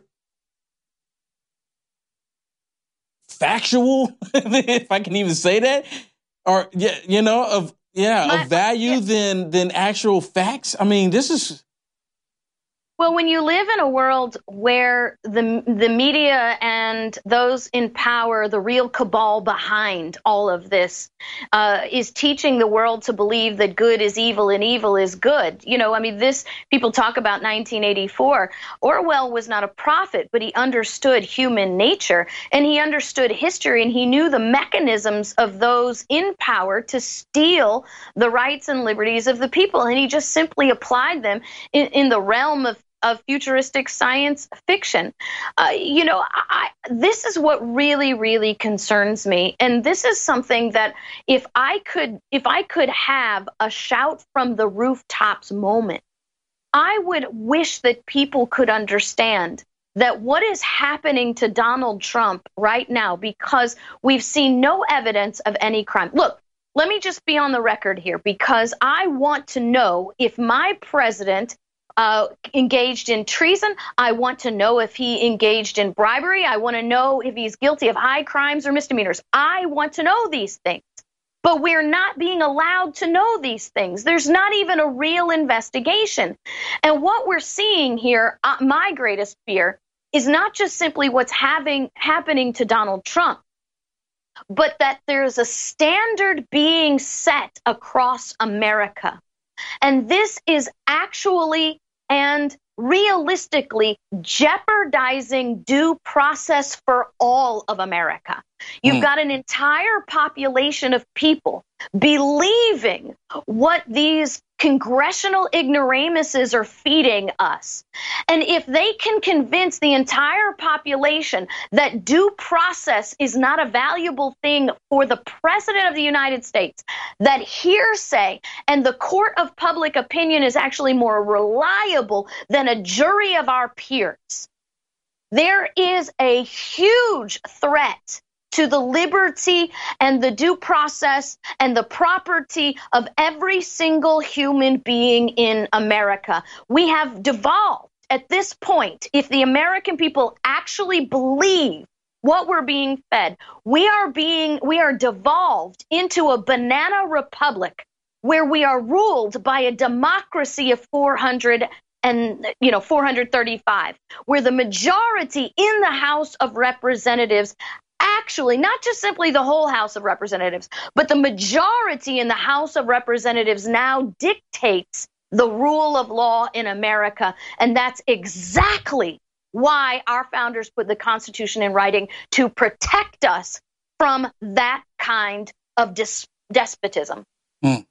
factual, if I can even say that, or yeah, you know, of yeah, My, of value yeah. than than actual facts? I mean, this is. Well, when you live in a world where the the media and those in power, the real cabal behind all of this, uh, is teaching the world to believe that good is evil and evil is good. You know, I mean, this, people talk about nineteen eighty-four. Orwell was not a prophet, but he understood human nature, and he understood history, and he knew the mechanisms of those in power to steal the rights and liberties of the people. And he just simply applied them in, in the realm of of futuristic science fiction. Uh, you know, I, this is what really, really concerns me. And this is something that if I could, if I could have a shout from the rooftops moment, I would wish that people could understand that what is happening to Donald Trump right now, because we've seen no evidence of any crime. Look, let me just be on the record here, because I want to know if my president Uh, engaged in treason. I want to know if he engaged in bribery. I want to know if he's guilty of high crimes or misdemeanors. I want to know these things. But we're not being allowed to know these things. There's not even a real investigation. And what we're seeing here, uh, my greatest fear, is not just simply what's having, happening to Donald Trump, but that there's a standard being set across America. And this is actually and realistically jeopardizing due process for all of America. You've mm. got an entire population of people believing what these congressional ignoramuses are feeding us. And if they can convince the entire population that due process is not a valuable thing for the President of the United States, that hearsay and the court of public opinion is actually more reliable than a jury of our peers, there is a huge threat to the liberty and the due process and the property of every single human being in America. We have devolved at this point, if the American people actually believe what we're being fed, we are being, we are devolved into a banana republic where we are ruled by a democracy of four hundred and, you know, four hundred thirty-five, where the majority in the House of Representatives actually, not just simply the whole House of Representatives, but the majority in the House of Representatives now dictates the rule of law in America. And that's exactly why our founders put the Constitution in writing, to protect us from that kind of dis- despotism. Mm.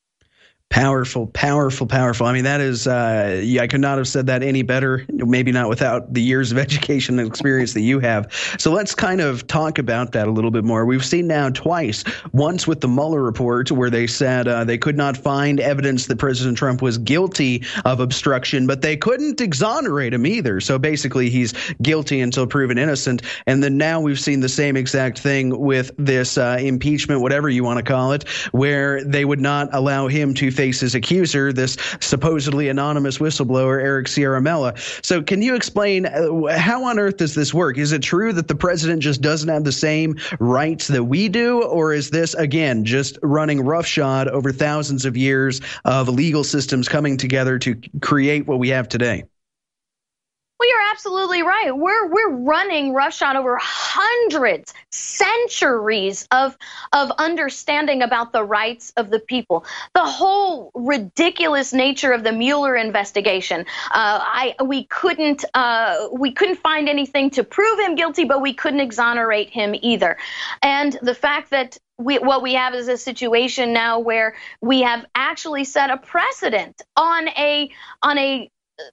Powerful, powerful, powerful. I mean, that is, uh, yeah, I could not have said that any better, maybe not without the years of education and experience that you have. So let's kind of talk about that a little bit more. We've seen now twice, once with the Mueller report, where they said uh, they could not find evidence that President Trump was guilty of obstruction, but they couldn't exonerate him either. So basically, he's guilty until proven innocent. And then now we've seen the same exact thing with this uh, impeachment, whatever you want to call it, where they would not allow him to face his accuser, this supposedly anonymous whistleblower, Eric Ciaramella. So can you explain uh, how on earth does this work? Is it true that the president just doesn't have the same rights that we do? Or is this, again, just running roughshod over thousands of years of legal systems coming together to create what we have today? Well, you're absolutely right. We're we're running roughshod over hundreds, centuries of of understanding about the rights of the people. The whole ridiculous nature of the Mueller investigation. Uh, I we couldn't uh, we couldn't find anything to prove him guilty, but we couldn't exonerate him either. And the fact that We, what we have is a situation now where we have actually set a precedent on a on a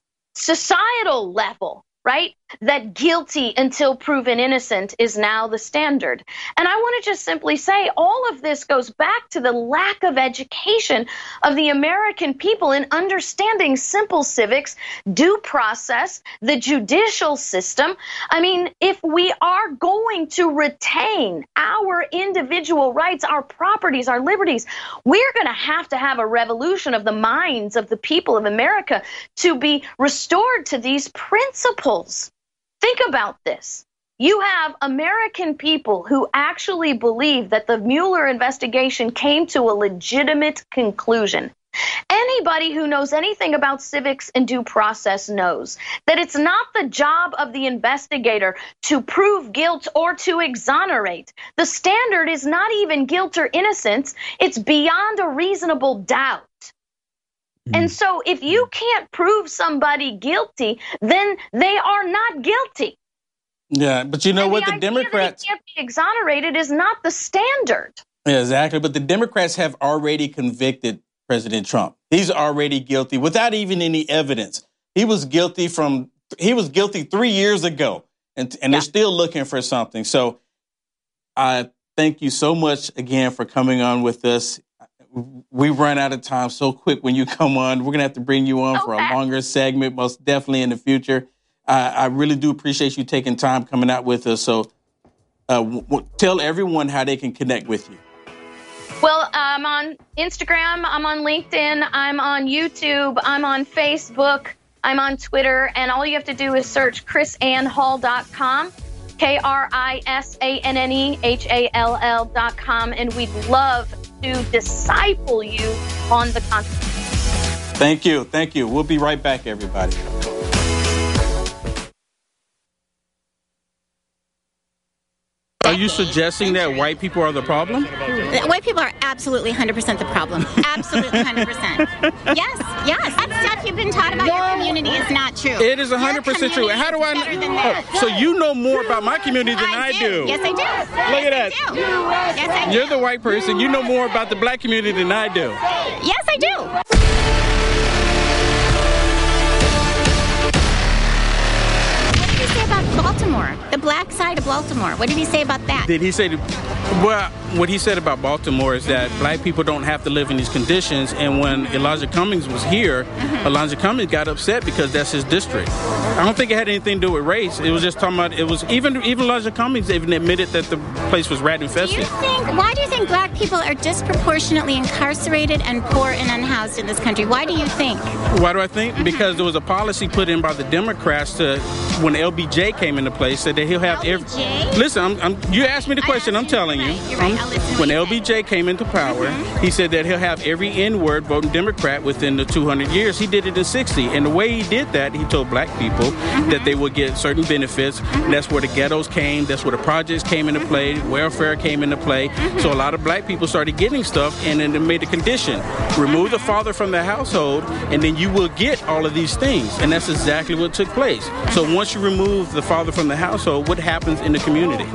societal level, right? That guilty until proven innocent is now the standard. And I want to just simply say all of this goes back to the lack of education of the American people in understanding simple civics, due process, the judicial system. I mean, if we are going to retain our individual rights, our properties, our liberties, we're going to have to have a revolution of the minds of the people of America to be restored to these principles. Think about this. You have American people who actually believe that the Mueller investigation came to a legitimate conclusion. Anybody who knows anything about civics and due process knows that it's not the job of the investigator to prove guilt or to exonerate. The standard is not even guilt or innocence. It's beyond a reasonable doubt. And so if you can't prove somebody guilty, then they are not guilty. Yeah, but you know and what? The, the Democrats can't be exonerated is not the standard. Yeah, exactly. But the Democrats have already convicted President Trump. He's already guilty without even any evidence. He was guilty from he was guilty three years ago, and and yeah. they're still looking for something. So I thank you so much again for coming on with us. We run out of time so quick when you come on. We're going to have to bring you on okay. for a longer segment, most definitely in the future. Uh, I really do appreciate you taking time coming out with us. So uh, w- w- tell everyone how they can connect with you. Well, I'm on Instagram. I'm on LinkedIn. I'm on YouTube. I'm on Facebook. I'm on Twitter. And all you have to do is search Chris Ann Hall dot com, K R I S A N N E H A L L dot com. And we'd love to disciple you on the Constitution. Thank you. Thank you. We'll be right back, everybody. Are you suggesting that white people are the problem? White people are absolutely one hundred percent the problem. Absolutely one hundred percent. Yes, yes. That stuff you've been taught about your community is not true. It is one hundred percent true. How do I know? Oh, so you know more about my community than I, I do. do. Yes, I do. Look yes, at that. I do. Yes, I do. You're the white person. You know more about the black community than I do. Yes, I do. What did he say about Baltimore? The black side of Baltimore. What did he say about that? Did he say, to, well, what he said about Baltimore is that black people don't have to live in these conditions. And when Elijah Cummings was here, mm-hmm. Elijah Cummings got upset because that's his district. I don't think it had anything to do with race. It was just talking about, it was, even even Elijah Cummings even admitted that the place was rat infested. Do you think, why do you think black people are disproportionately incarcerated and poor and unhoused in this country? Why do you think? Why do I think? Mm-hmm. Because there was a policy put in by the Democrats to, when L B J came into place, said that he'll have L B J? every. Listen, I'm, I'm, you asked me the question. I'm telling you. You're right. I'll listen. When L B J came into power, mm-hmm. he said that he'll have every N-word voting Democrat within the two hundred years. He did it in sixty. And the way he did that, he told black people mm-hmm. that they would get certain benefits. Mm-hmm. That's where the ghettos came. That's where the projects came into play. Welfare came into play. Mm-hmm. So a lot of black people started getting stuff, and then they made a condition. Remove the father from the household, and then you will get all of these things. And that's exactly what took place. So once you remove the father from the household, what happens in the community?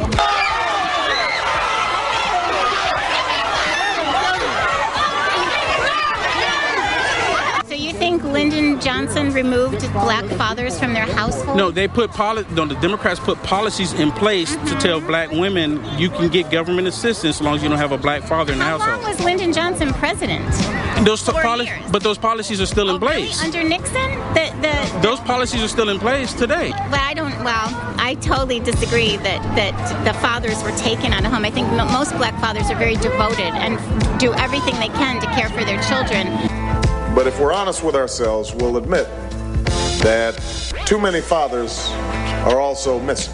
Think Lyndon Johnson removed black fathers from their household? No, they put poli- no, the Democrats put policies in place mm-hmm. to tell black women you can get government assistance as long as you don't have a black father in the How household. How long was Lyndon Johnson president? Those Four poli- years. But those policies are still oh, in place. Really? Under Nixon? The, the, those policies are still in place today. Well, I don't. Well, I totally disagree that, that the fathers were taken out of home. I think m- most black fathers are very devoted and do everything they can to care for their children. But if we're honest with ourselves, we'll admit that too many fathers are also missing.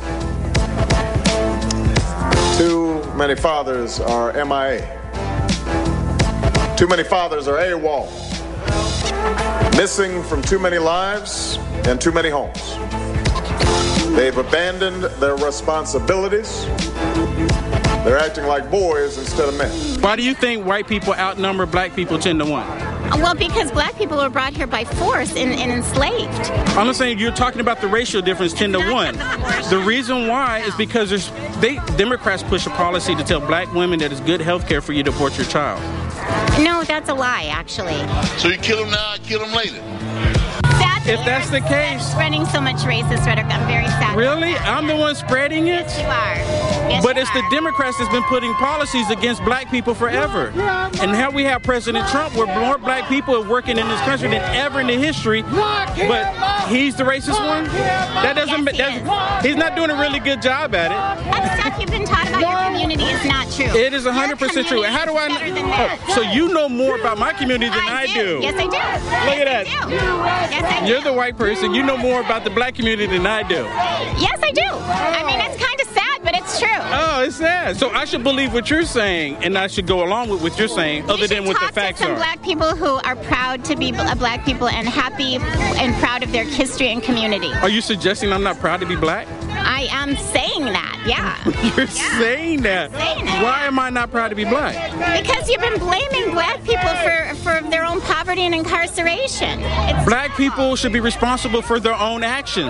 Too many fathers are M I A. Too many fathers are AWOL. Missing from too many lives and too many homes. They've abandoned their responsibilities. They're acting like boys instead of men. Why do you think white people outnumber black people ten to one? Well, because black people were brought here by force and, and enslaved. I'm not saying you're talking about the racial difference ten to one. The reason why is because there's they Democrats push a policy to tell black women that it's good health care for you to abort your child. No, that's a lie, actually. So you kill them now, kill them later. That's if that's the case, spreading so much racist rhetoric, I'm very sad. Really? I'm the one spreading it? Yes, you are. Yes, but you it's are. the Democrats that's been putting policies against black people forever. And now we have President Trump, where more black people are working in this country than ever in the history. But he's the racist one? That doesn't. Yes, he he's not doing a really good job at it. That stuff you've been taught about your community is not true. It is one hundred percent true. How do I know? Oh, so you know more about my community than I, I do. do. Yes, I do. Look at that. Yes, I do. You're the white person. You know more about the black community than I do. Yes, I do. I mean, it's kind of sad, but it's true. Oh, it's sad. So I should believe what you're saying, and I should go along with what you're saying, you other than what the facts to some are. Black people who are proud to be black people and happy and proud of their history and community. Are you suggesting I'm not proud to be black? I am saying that, yeah. You're yeah. saying that. saying that. Why am I not proud to be black? Because you've been blaming black people for, for their own poverty and incarceration. It's black people should be responsible for their own actions.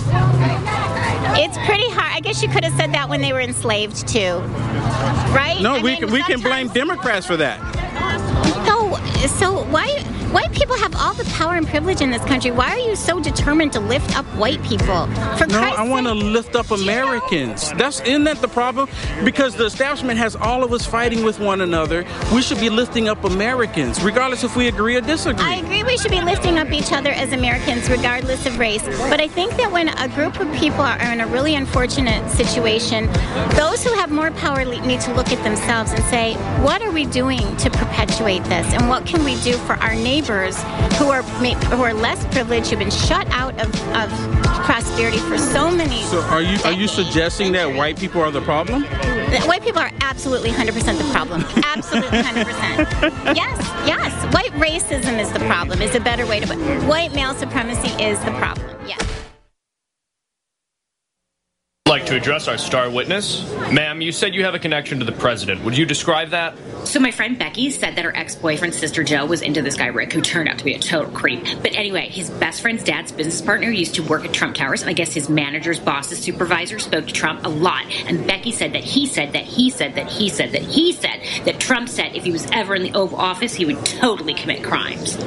It's pretty hard. I guess you could have said that when they were enslaved too, right? No, I we mean, can we sometimes... can blame Democrats for that. No, so why? White people have all the power and privilege in this country. Why are you so determined to lift up white people? For no, Christ's I want to sake. lift up Americans. That's isn't that the problem? Because the establishment has all of us fighting with one another. We should be lifting up Americans, regardless if we agree or disagree. I agree we should be lifting up each other as Americans, regardless of race. But I think that when a group of people are in a really unfortunate situation, those who have more power need to look at themselves and say, what are we doing to perpetuate this? And what can we do for our neighbors neighbors who are who are less privileged, who've been shut out of, of prosperity for so many. So are you are you suggesting that white people are the problem? White people are absolutely one hundred percent the problem. Absolutely one hundred percent. Yes, yes. White racism is the problem, is a better way to put it. White male supremacy is the problem, yes. I'd like to address our star witness. Ma'am, you said you have a connection to the president. Would you describe that? So my friend Becky said that her ex-boyfriend's sister Joe was into this guy Rick, who turned out to be a total creep. But anyway, his best friend's dad's business partner used to work at Trump Towers, and I guess his manager's boss's supervisor spoke to Trump a lot. And Becky said that he said that he said that he said that he said that Trump said if he was ever in the Oval Office, he would totally commit crimes.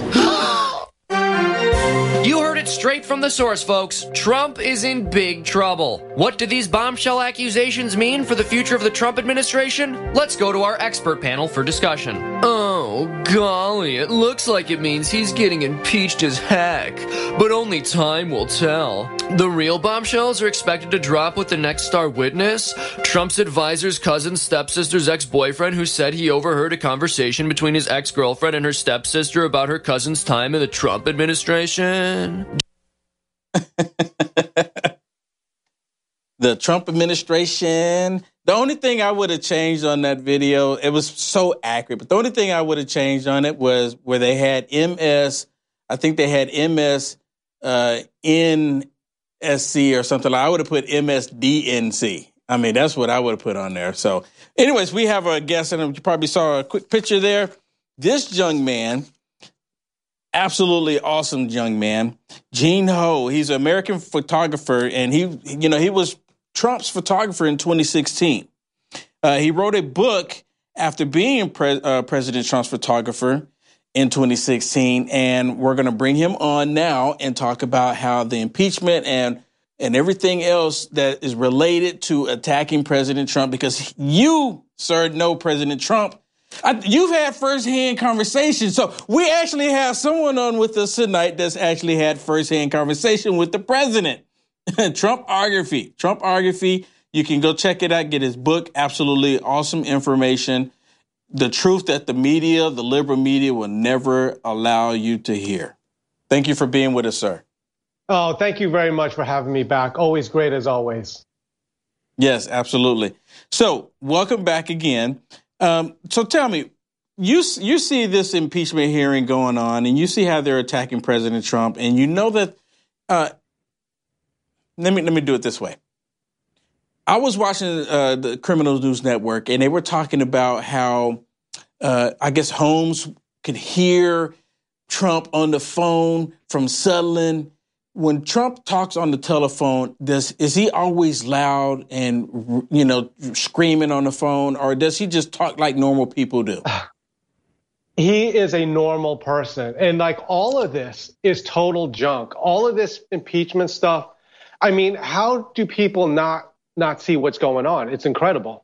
You heard it straight from the source, folks. Trump is in big trouble. What do these bombshell accusations mean for the future of the Trump administration? Let's go to our expert panel for discussion. Oh, golly, it looks like it means he's getting impeached as heck. But only time will tell. The real bombshells are expected to drop with the next star witness, Trump's advisor's cousin's stepsister's ex-boyfriend who said he overheard a conversation between his ex-girlfriend and her stepsister about her cousin's time in the Trump administration. The Trump administration. The only thing I would have changed on that video, it was so accurate, but the only thing I would have changed on it was where they had M S, I think they had M S uh, N S C or something. I would have put M S D N C. I mean, that's what I would have put on there. So anyways, we have a guest, and you probably saw a quick picture there. This young man, absolutely awesome young man, Gene Ho. He's an American photographer, and he, you know, he was Trump's photographer in twenty sixteen. Uh, he wrote a book after being pre- uh, President Trump's photographer in twenty sixteen, and we're going to bring him on now and talk about how the impeachment and and everything else that is related to attacking President Trump, because you, sir, know President Trump. I, you've had firsthand conversations. So we actually have someone on with us tonight that's actually had firsthand conversation with the president. Trumpography. Trumpography. You can go check it out, get his book. Absolutely awesome information. The truth that the media, the liberal media, will never allow you to hear. Thank you for being with us, sir. Oh, thank you very much for having me back. Always great as always. Yes, absolutely. So welcome back again. Um, so tell me, you you see this impeachment hearing going on, and you see how they're attacking President Trump, and you know that. Uh, let me let me do it this way. I was watching uh, the Criminal News Network, and they were talking about how uh, I guess Holmes could hear Trump on the phone from Sutherland. When Trump talks on the telephone, does is he always loud and, you know, screaming on the phone, or does he just talk like normal people do? He is a normal person. And like all of this is total junk. All of this impeachment stuff. I mean, how do people not not see what's going on? It's incredible.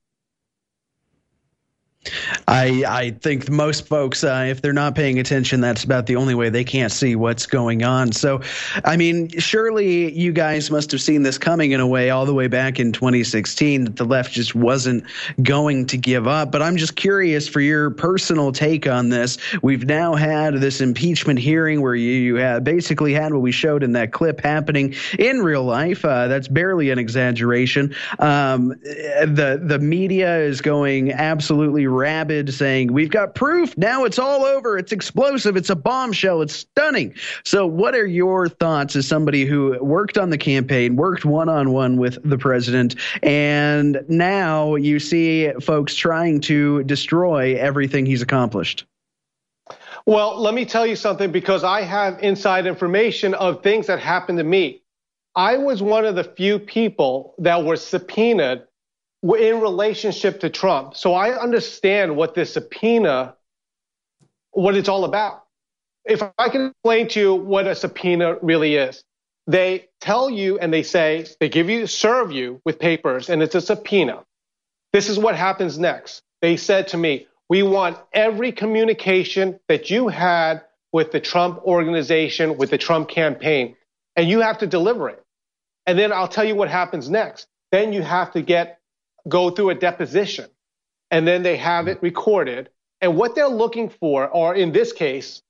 I I think most folks, uh, if they're not paying attention, that's about the only way they can't see what's going on. So, I mean, surely you guys must have seen this coming in a way all the way back in twenty sixteen, that the left just wasn't going to give up. But I'm just curious for your personal take on this. We've now had this impeachment hearing where you, you had basically had what we showed in that clip happening in real life. Uh, that's barely an exaggeration. Um, the the media is going absolutely rabid, saying we've got proof. Now it's all over. It's explosive. It's a bombshell. It's stunning. So what are your thoughts as somebody who worked on the campaign, worked one-on-one with the president, and now you see folks trying to destroy everything he's accomplished? Well, let me tell you something, because I have inside information of things that happened to me. I was one of the few people that were subpoenaed in relationship to Trump. So I understand what this subpoena, what it's all about. If I can explain to you what a subpoena really is, they tell you and they say, they give you, serve you with papers, and it's a subpoena. This is what happens next. They said to me, we want every communication that you had with the Trump organization, with the Trump campaign, and you have to deliver it. And then I'll tell you what happens next. Then you have to get go through a deposition, and then they have it recorded. And what they're looking for, or in this case,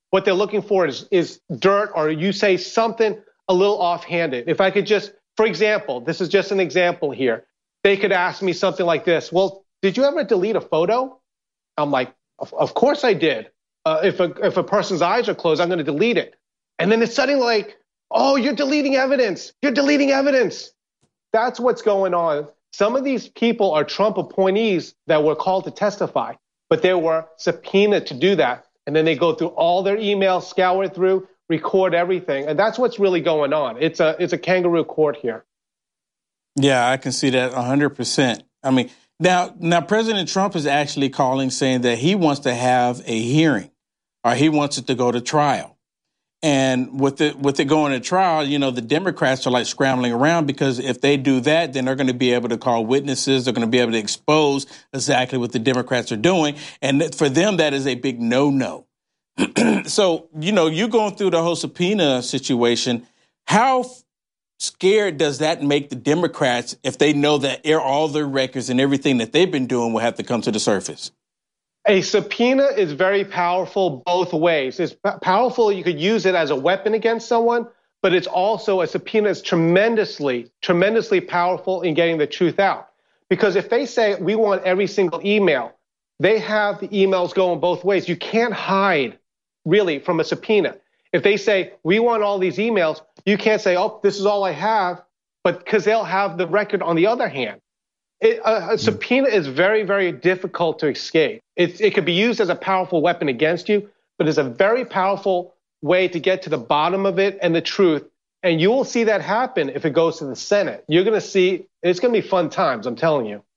what they're looking for is, is dirt, or you say something a little offhanded. If I could just, for example, this is just an example here. They could ask me something like this. Well, did you ever delete a photo? I'm like, of, of course I did. Uh, if, a, if a person's eyes are closed, I'm going to delete it. And then it's suddenly like, oh, you're deleting evidence. You're deleting evidence. That's what's going on. Some of these people are Trump appointees that were called to testify, but they were subpoenaed to do that. And then they go through all their emails, scour through, record everything. And that's what's really going on. It's a it's a kangaroo court here. Yeah, I can see that one hundred percent. I mean, now, now President Trump is actually calling, saying that he wants to have a hearing, or he wants it to go to trial. And with it, with it going to trial, you know, the Democrats are like scrambling around, because if they do that, then they're going to be able to call witnesses. They're going to be able to expose exactly what the Democrats are doing. And for them, that is a big no-no. So, you know, you're going through the whole subpoena situation. How scared does that make the Democrats if they know that all their records and everything that they've been doing will have to come to the surface? A subpoena is very powerful both ways. It's powerful. You could use it as a weapon against someone, but it's also, a subpoena is tremendously, tremendously powerful in getting the truth out. Because if they say, we want every single email, they have the emails going both ways. You can't hide, really, from a subpoena. If they say, we want all these emails, you can't say, oh, this is all I have, but because they'll have the record on the other hand. It, a, a subpoena is very, very difficult to escape. It, it could be used as a powerful weapon against you, but it's a very powerful way to get to the bottom of it and the truth. And you will see that happen if it goes to the Senate. You're going to see, it's going to be fun times, I'm telling you.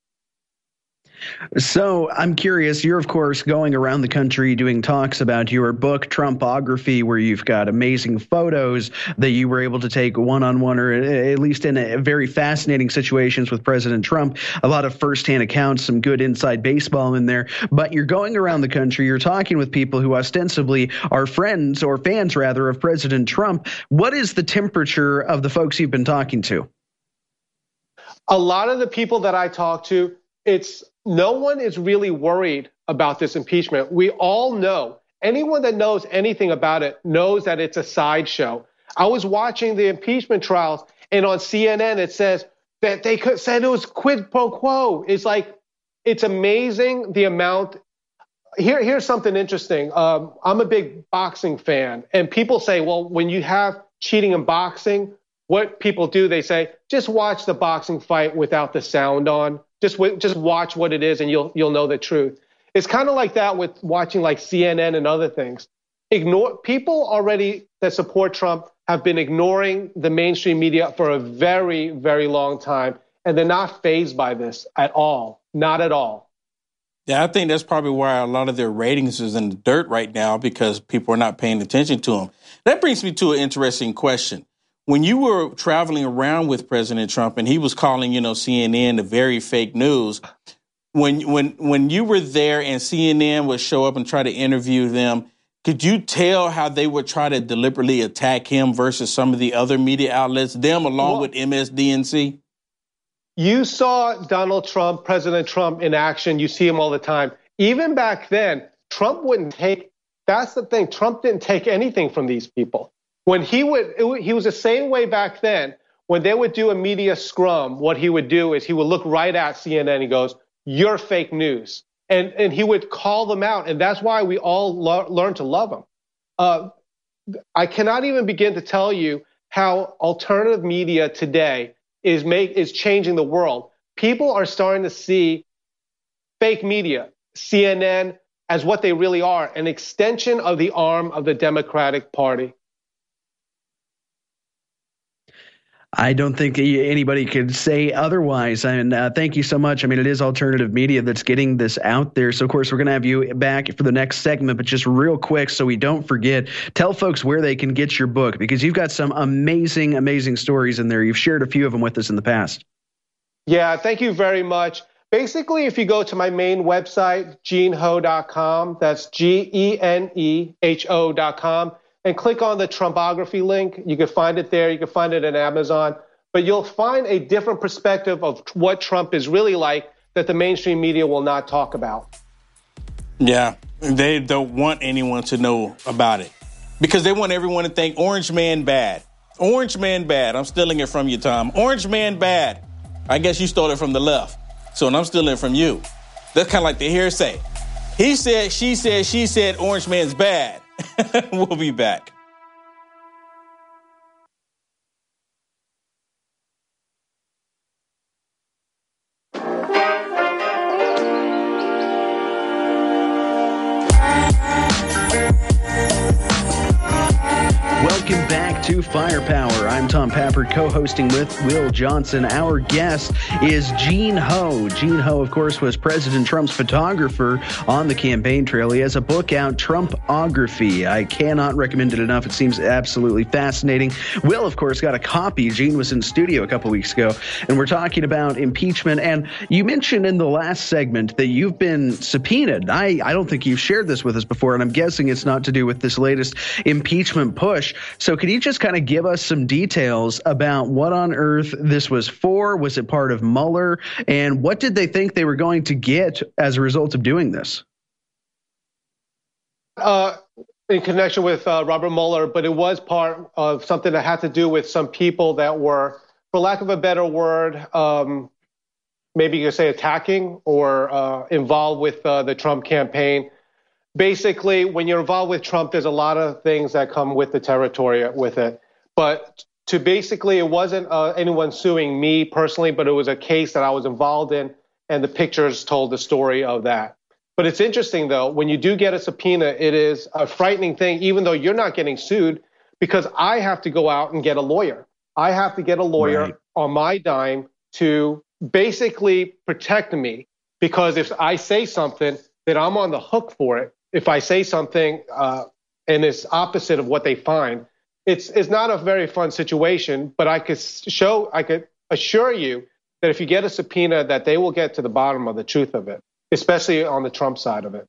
So I'm curious, you're, of course, going around the country doing talks about your book, Trumpography, where you've got amazing photos that you were able to take one-on-one, or at least in a very fascinating situations with President Trump. A lot of firsthand accounts, some good inside baseball in there. But you're going around the country, you're talking with people who ostensibly are friends, or fans rather, of President Trump. What is the temperature of the folks you've been talking to? A lot of the people that I talk to, it's no one is really worried about this impeachment. We all know, anyone that knows anything about it knows that it's a sideshow. I was watching the impeachment trials, and on C N N it says that they could, said it was quid pro quo. It's like, it's amazing the amount. Here, here's something interesting. Um, I'm a big boxing fan, and people say, well, when you have cheating in boxing, what people do, they say, just watch the boxing fight without the sound on. Just just watch what it is, and you'll you'll know the truth. It's kind of like that with watching like C N N and other things. Ignore people already that support Trump have been ignoring the mainstream media for a very, very long time, and they're not fazed by this at all. Not at all. Yeah, I think that's probably why a lot of their ratings is in the dirt right now, because people are not paying attention to them. That brings me to an interesting question. When you were traveling around with President Trump and he was calling, you know, C N N the very fake news, when when when you were there and C N N would show up and try to interview them, could you tell how they would try to deliberately attack him versus some of the other media outlets, them along well, with M S D N C? You saw Donald Trump, President Trump in action. You see him all the time. Even back then, Trump wouldn't take, that's the thing, Trump didn't take anything from these people. When he would, it, he was the same way back then. When they would do a media scrum, what he would do is he would look right at C N N. He goes, "You're fake news," and and he would call them out, and that's why we all lo- learned to love him. Uh, I cannot even begin to tell you how alternative media today is make is changing the world. People are starting to see fake media, C N N, as what they really are, an extension of the arm of the Democratic Party. I don't think anybody could say otherwise. And uh, thank you so much. I mean, it is alternative media that's getting this out there. So, of course, we're going to have you back for the next segment. But just real quick, so we don't forget, tell folks where they can get your book, because you've got some amazing, amazing stories in there. You've shared a few of them with us in the past. Yeah, thank you very much. Basically, if you go to my main website, gene ho dot com, that's G E N E H O dot com, and click on the Trumpography link. You can find it there. You can find it at Amazon. But you'll find a different perspective of what Trump is really like that the mainstream media will not talk about. Yeah, they don't want anyone to know about it. because they want everyone to think Orange Man bad. Orange Man bad. I'm stealing it from you, Tom. Orange Man bad. I guess you stole it from the left. So I'm stealing it from you. That's kind of like the hearsay. He said, she said, she said, Orange Man's bad. We'll be back. Welcome back to Firepower. I'm Tom Pappard, co-hosting with Will Johnson. Our guest is Gene Ho. Gene Ho, of course, was President Trump's photographer on the campaign trail. He has a book out, Trumpography. I cannot recommend it enough. It seems absolutely fascinating. Will, of course, got a copy. Gene was in studio a couple weeks ago, and we're talking about impeachment. And you mentioned in the last segment that you've been subpoenaed. I, I don't think you've shared this with us before, and I'm guessing it's not to do with this latest impeachment push. So could you just kind of give us some details about what on earth this was for? Was it part of Mueller? And what did they think they were going to get as a result of doing this? Uh, in connection with uh, Robert Mueller, but it was part of something that had to do with some people that were, for lack of a better word, um, maybe you could say attacking or uh, involved with uh, the Trump campaign. Basically, when you're involved with Trump, there's a lot of things that come with the territory with it. But to basically, it wasn't uh, anyone suing me personally, but it was a case that I was involved in, and the pictures told the story of that. But it's interesting, though, when you do get a subpoena, it is a frightening thing, even though you're not getting sued, because I have to go out and get a lawyer. I have to get a lawyer right. on my dime to basically protect me, because if I say something, then I'm on the hook for it. If I say something uh, and it's opposite of what they find, it's it's not a very fun situation. But I could show, I could assure you that if you get a subpoena, that they will get to the bottom of the truth of it, especially on the Trump side of it.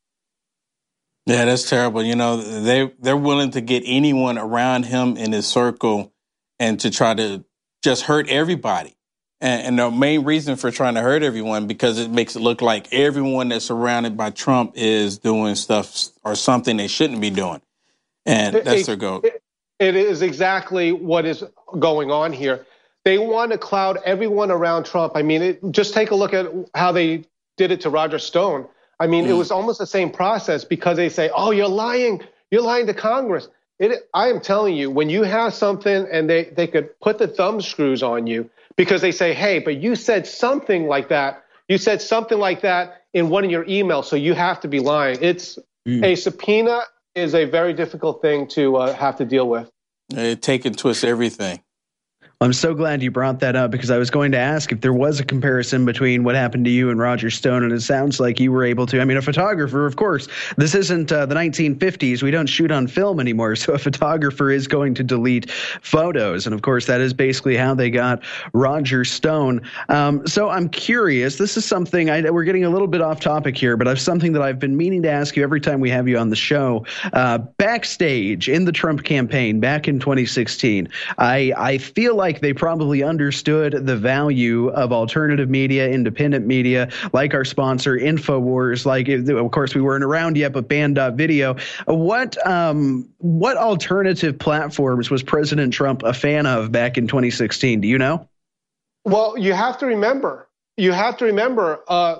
Yeah, that's terrible. You know, they they're willing to get anyone around him in his circle and to try to just hurt everybody. And, and the main reason for trying to hurt everyone, because it makes it look like everyone that's surrounded by Trump is doing stuff or something they shouldn't be doing. And that's it, their goal. It, it is exactly what is going on here. They want to cloud everyone around Trump. I mean, it, just take a look at how they did it to Roger Stone. I mean, mm. it was almost the same process, because they say, oh, you're lying. You're lying to Congress. It, I am telling you, when you have something and they, they could put the thumb screws on you, because they say, hey, but you said something like that. You said something like that in one of your emails, so you have to be lying. It's mm. a subpoena is a very difficult thing to uh, have to deal with. It take and twist everything. I'm so glad you brought that up, because I was going to ask if there was a comparison between what happened to you and Roger Stone, and it sounds like you were able to. I mean, a photographer, of course, this isn't uh, the nineteen fifties. We don't shoot on film anymore, so a photographer is going to delete photos, and of course, that is basically how they got Roger Stone. Um, so I'm curious. This is something, I, we're getting a little bit off topic here, but it's something that I've been meaning to ask you every time we have you on the show. Uh, backstage in the Trump campaign back in twenty sixteen, I, I feel like they probably understood the value of alternative media, independent media, like our sponsor InfoWars, like, of course, we weren't around yet, but Band.video. What um, what alternative platforms was President Trump a fan of back in twenty sixteen? Do you know? Well, you have to remember, you have to remember, uh,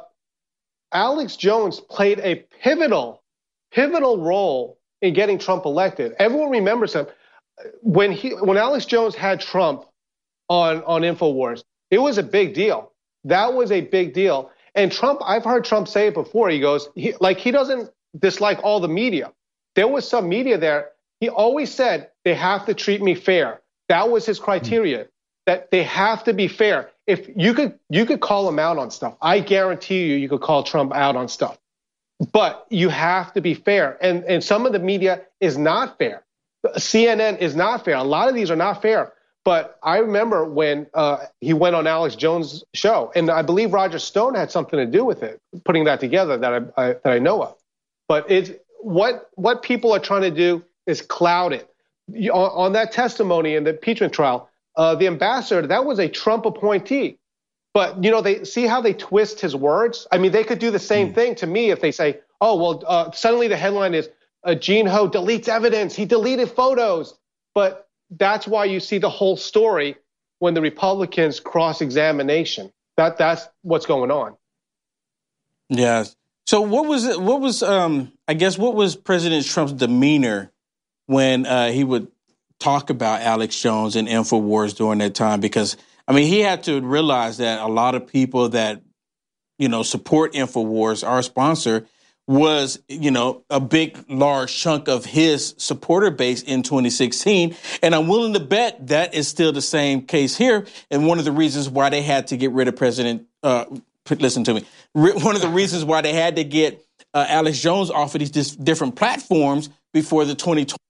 Alex Jones played a pivotal, pivotal role in getting Trump elected. Everyone remembers him. When he, when Alex Jones had Trump on, on InfoWars, it was a big deal. That was a big deal. And Trump, I've heard Trump say it before. He goes, he, like, he doesn't dislike all the media. There was some media there. He always said, they have to treat me fair. That was his criteria, that they have to be fair. If you could, you could call him out on stuff. I guarantee you, you could call Trump out on stuff. But you have to be fair. And, and some of the media is not fair. C N N is not fair. A lot of these are not fair. But I remember when uh, he went on Alex Jones' show, and I believe Roger Stone had something to do with it, putting that together that I, I, that I know of. But it's, what, what people are trying to do is cloud it. You, on, on that testimony in the impeachment trial, uh, the ambassador, that was a Trump appointee. But, you know, they see how they twist his words? I mean, they could do the same mm. thing to me if they say, oh, well, uh, suddenly the headline is uh, Gene Ho deletes evidence. He deleted photos. But that's why you see the whole story when the Republicans cross-examination. That that's what's going on. Yeah. So what was it? What was um? I guess what was President Trump's demeanor when uh, he would talk about Alex Jones and InfoWars during that time? Because I mean, he had to realize that a lot of people that you know support InfoWars, our sponsor, was you know a big, large chunk of his supporter base in twenty sixteen, and I'm willing to bet that is still the same case here. And one of the reasons why they had to get rid of President. Uh, Listen to me. One of the reasons why they had to get uh, Alex Jones off of these dis- different platforms before the twenty twenty.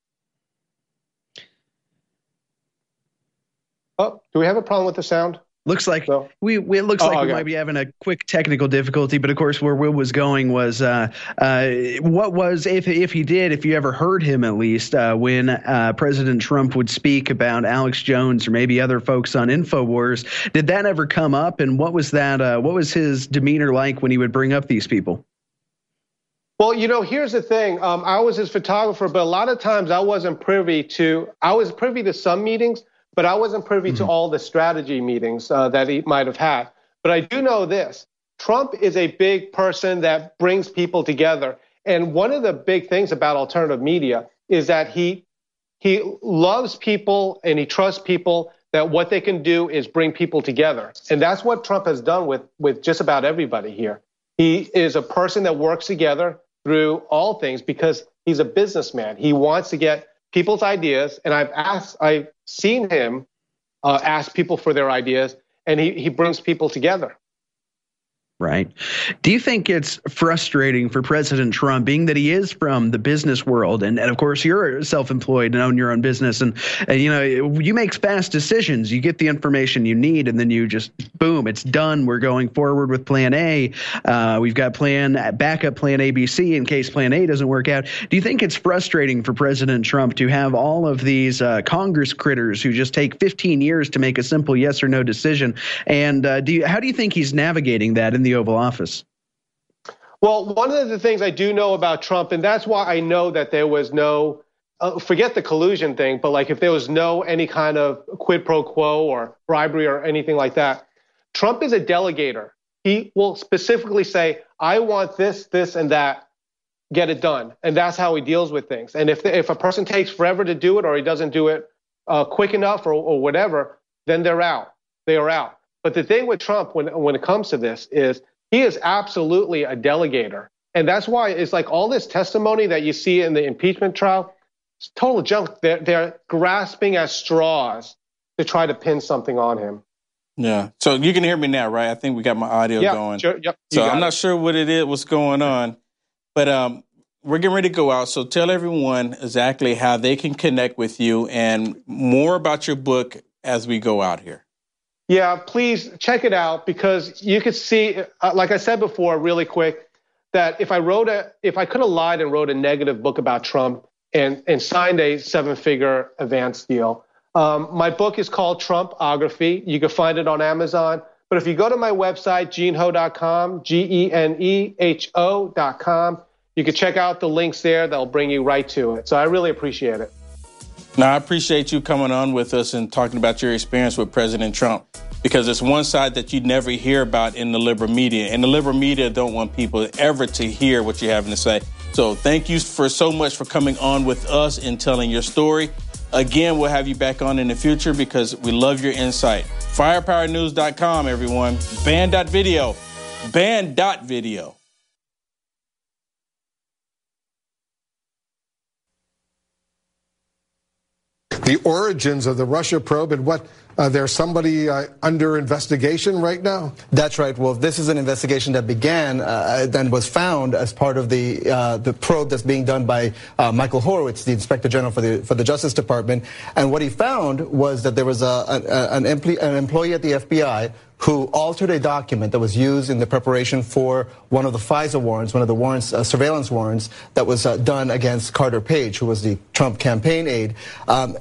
Oh, do we have a problem with the sound? Looks like so. we, we. It looks oh, like okay. we might be having a quick technical difficulty, but of course, where Will was going was uh, uh, what was if if he did, if you ever heard him at least uh, when uh, President Trump would speak about Alex Jones or maybe other folks on InfoWars, did that ever come up? And what was that? Uh, what was his demeanor like when he would bring up these people? Well, you know, here's the thing. Um, I was his photographer, but a lot of times I wasn't privy to. I was privy to some meetings. But I wasn't privy mm-hmm. to all the strategy meetings uh, that he might have had. But I do know this. Trump is a big person that brings people together. And one of the big things about alternative media is that he he loves people and he trusts people that what they can do is bring people together. And that's what Trump has done with, with just about everybody here. He is a person that works together through all things because he's a businessman. He wants to get people's ideas, and I've asked, I've seen him uh, ask people for their ideas, and he, he brings people together. Right. Do you think it's frustrating for President Trump, being that he is from the business world, and, and of course you're self-employed and own your own business, and, and you know you make fast decisions, you get the information you need, and then you just boom, it's done. We're going forward with Plan A. Uh, we've got Plan backup Plan A, B, C in case Plan A doesn't work out. Do you think it's frustrating for President Trump to have all of these uh, Congress critters who just take fifteen years to make a simple yes or no decision? And uh, do you, how do you think he's navigating that in the Oval Office? Well, one of the things I do know about Trump, and that's why I know that there was no, uh, forget the collusion thing, but like if there was no any kind of quid pro quo or bribery or anything like that, Trump is a delegator. He will specifically say, I want this, this, and that, get it done. And that's how he deals with things. And if the, if a person takes forever to do it or he doesn't do it uh, quick enough or, or whatever, then they're out. They are out. But the thing with Trump when when it comes to this is he is absolutely a delegator. And that's why it's like all this testimony that you see in the impeachment trial, it's total junk. They're, they're grasping at straws to try to pin something on him. Yeah. So you can hear me now, right? I think we got my audio yeah, going. Sure, yep, so I'm not it. sure what it is, what's going on. But um, we're getting ready to go out. So tell everyone exactly how they can connect with you and more about your book as we go out here. Yeah, please check it out because you could see, uh, like I said before, really quick, that if I wrote a, if I could have lied and wrote a negative book about Trump and, and signed a seven-figure advance deal, um, my book is called Trumpography. You can find it on Amazon. But if you go to my website, gene ho dot com, G E N E H O dot com, you can check out the links there. That'll bring you right to it. So I really appreciate it. Now, I appreciate you coming on with us and talking about your experience with President Trump, because it's one side that you never hear about in the liberal media. And the liberal media don't want people ever to hear what you're having to say. So thank you for so much for coming on with us and telling your story. Again, we'll have you back on in the future because we love your insight. firepower news dot com, everyone. Band dot video. Band dot video. The origins of the Russia probe and what uh, there's somebody uh, under investigation right now? That's right. Well, this is an investigation that began uh, and was found as part of the uh, the probe that's being done by uh, Michael Horowitz, the Inspector General for the for the Justice Department. And what he found was that there was a, a, an, empl- an employee at the F B I who altered a document that was used in the preparation for one of the FISA warrants, one of the warrants, uh, surveillance warrants that was uh, done against Carter Page, who was the Trump campaign aide. Um,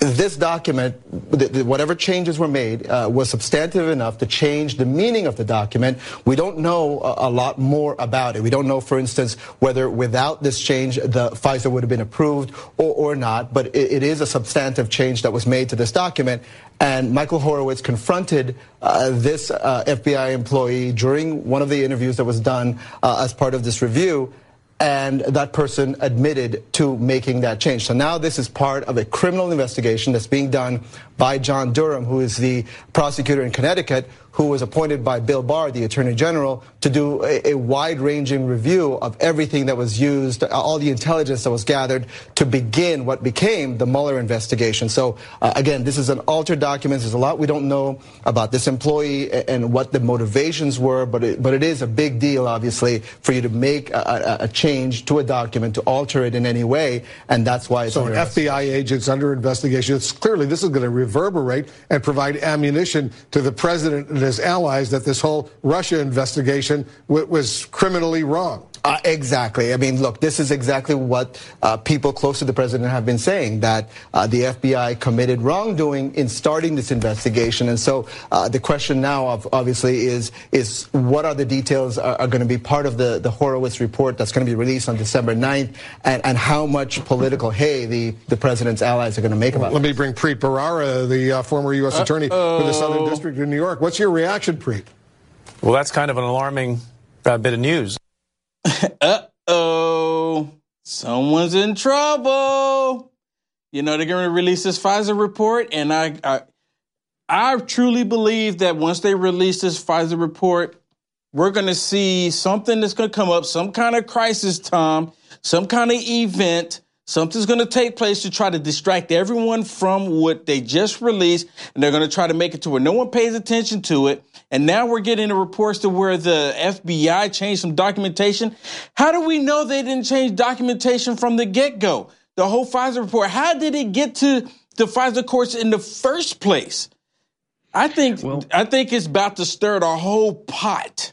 this document, whatever changes were made, uh, was substantive enough to change the meaning of the document. We don't know a, a lot more about it. We don't know, for instance, whether without this change the FISA would have been approved or, or not, but it, it is a substantive change that was made to this document. And Michael Horowitz confronted uh, this uh, F B I employee during one of the interviews that was done uh, as part of this review. And that person admitted to making that change. So now this is part of a criminal investigation that's being done by John Durham, who is the prosecutor in Connecticut, who was appointed by Bill Barr, the Attorney General, to do a, a wide-ranging review of everything that was used, all the intelligence that was gathered to begin what became the Mueller investigation. So, uh, again, this is an altered document. There's a lot we don't know about this employee and what the motivations were, but it, but it is a big deal, obviously, for you to make a, a, a change to a document, to alter it in any way, and that's why it's so under F B I agents under investigation. It's clearly this is going to reverberate and provide ammunition to the president and his allies that this whole Russia investigation w- was criminally wrong. Uh, exactly. I mean, look, this is exactly what uh, people close to the president have been saying, that uh, the F B I committed wrongdoing in starting this investigation. And so uh, the question now, of, obviously, is is what are the details are, are going to be part of the, the Horowitz report that's going to be released on December ninth, and, and how much political hay the, the president's allies are going to make about it. Let me bring Preet Bharara, the uh, former U S attorney Uh-oh. for the Southern District of New York. What's your reaction, Preet? Well, that's kind of an alarming uh, bit of news. Uh-oh. Someone's in trouble. You know, they're going to release this FISA report, and I, I I truly believe that once they release this FISA report, we're going to see something that's going to come up, some kind of crisis, Tom, some kind of event. Something's going to take place to try to distract everyone from what they just released, and they're going to try to make it to where no one pays attention to it. And now we're getting the reports to where the F B I changed some documentation. How do we know they didn't change documentation from the get-go? The whole FISA report, how did it get to the FISA courts in the first place? I think well, I think it's about to stir the whole pot.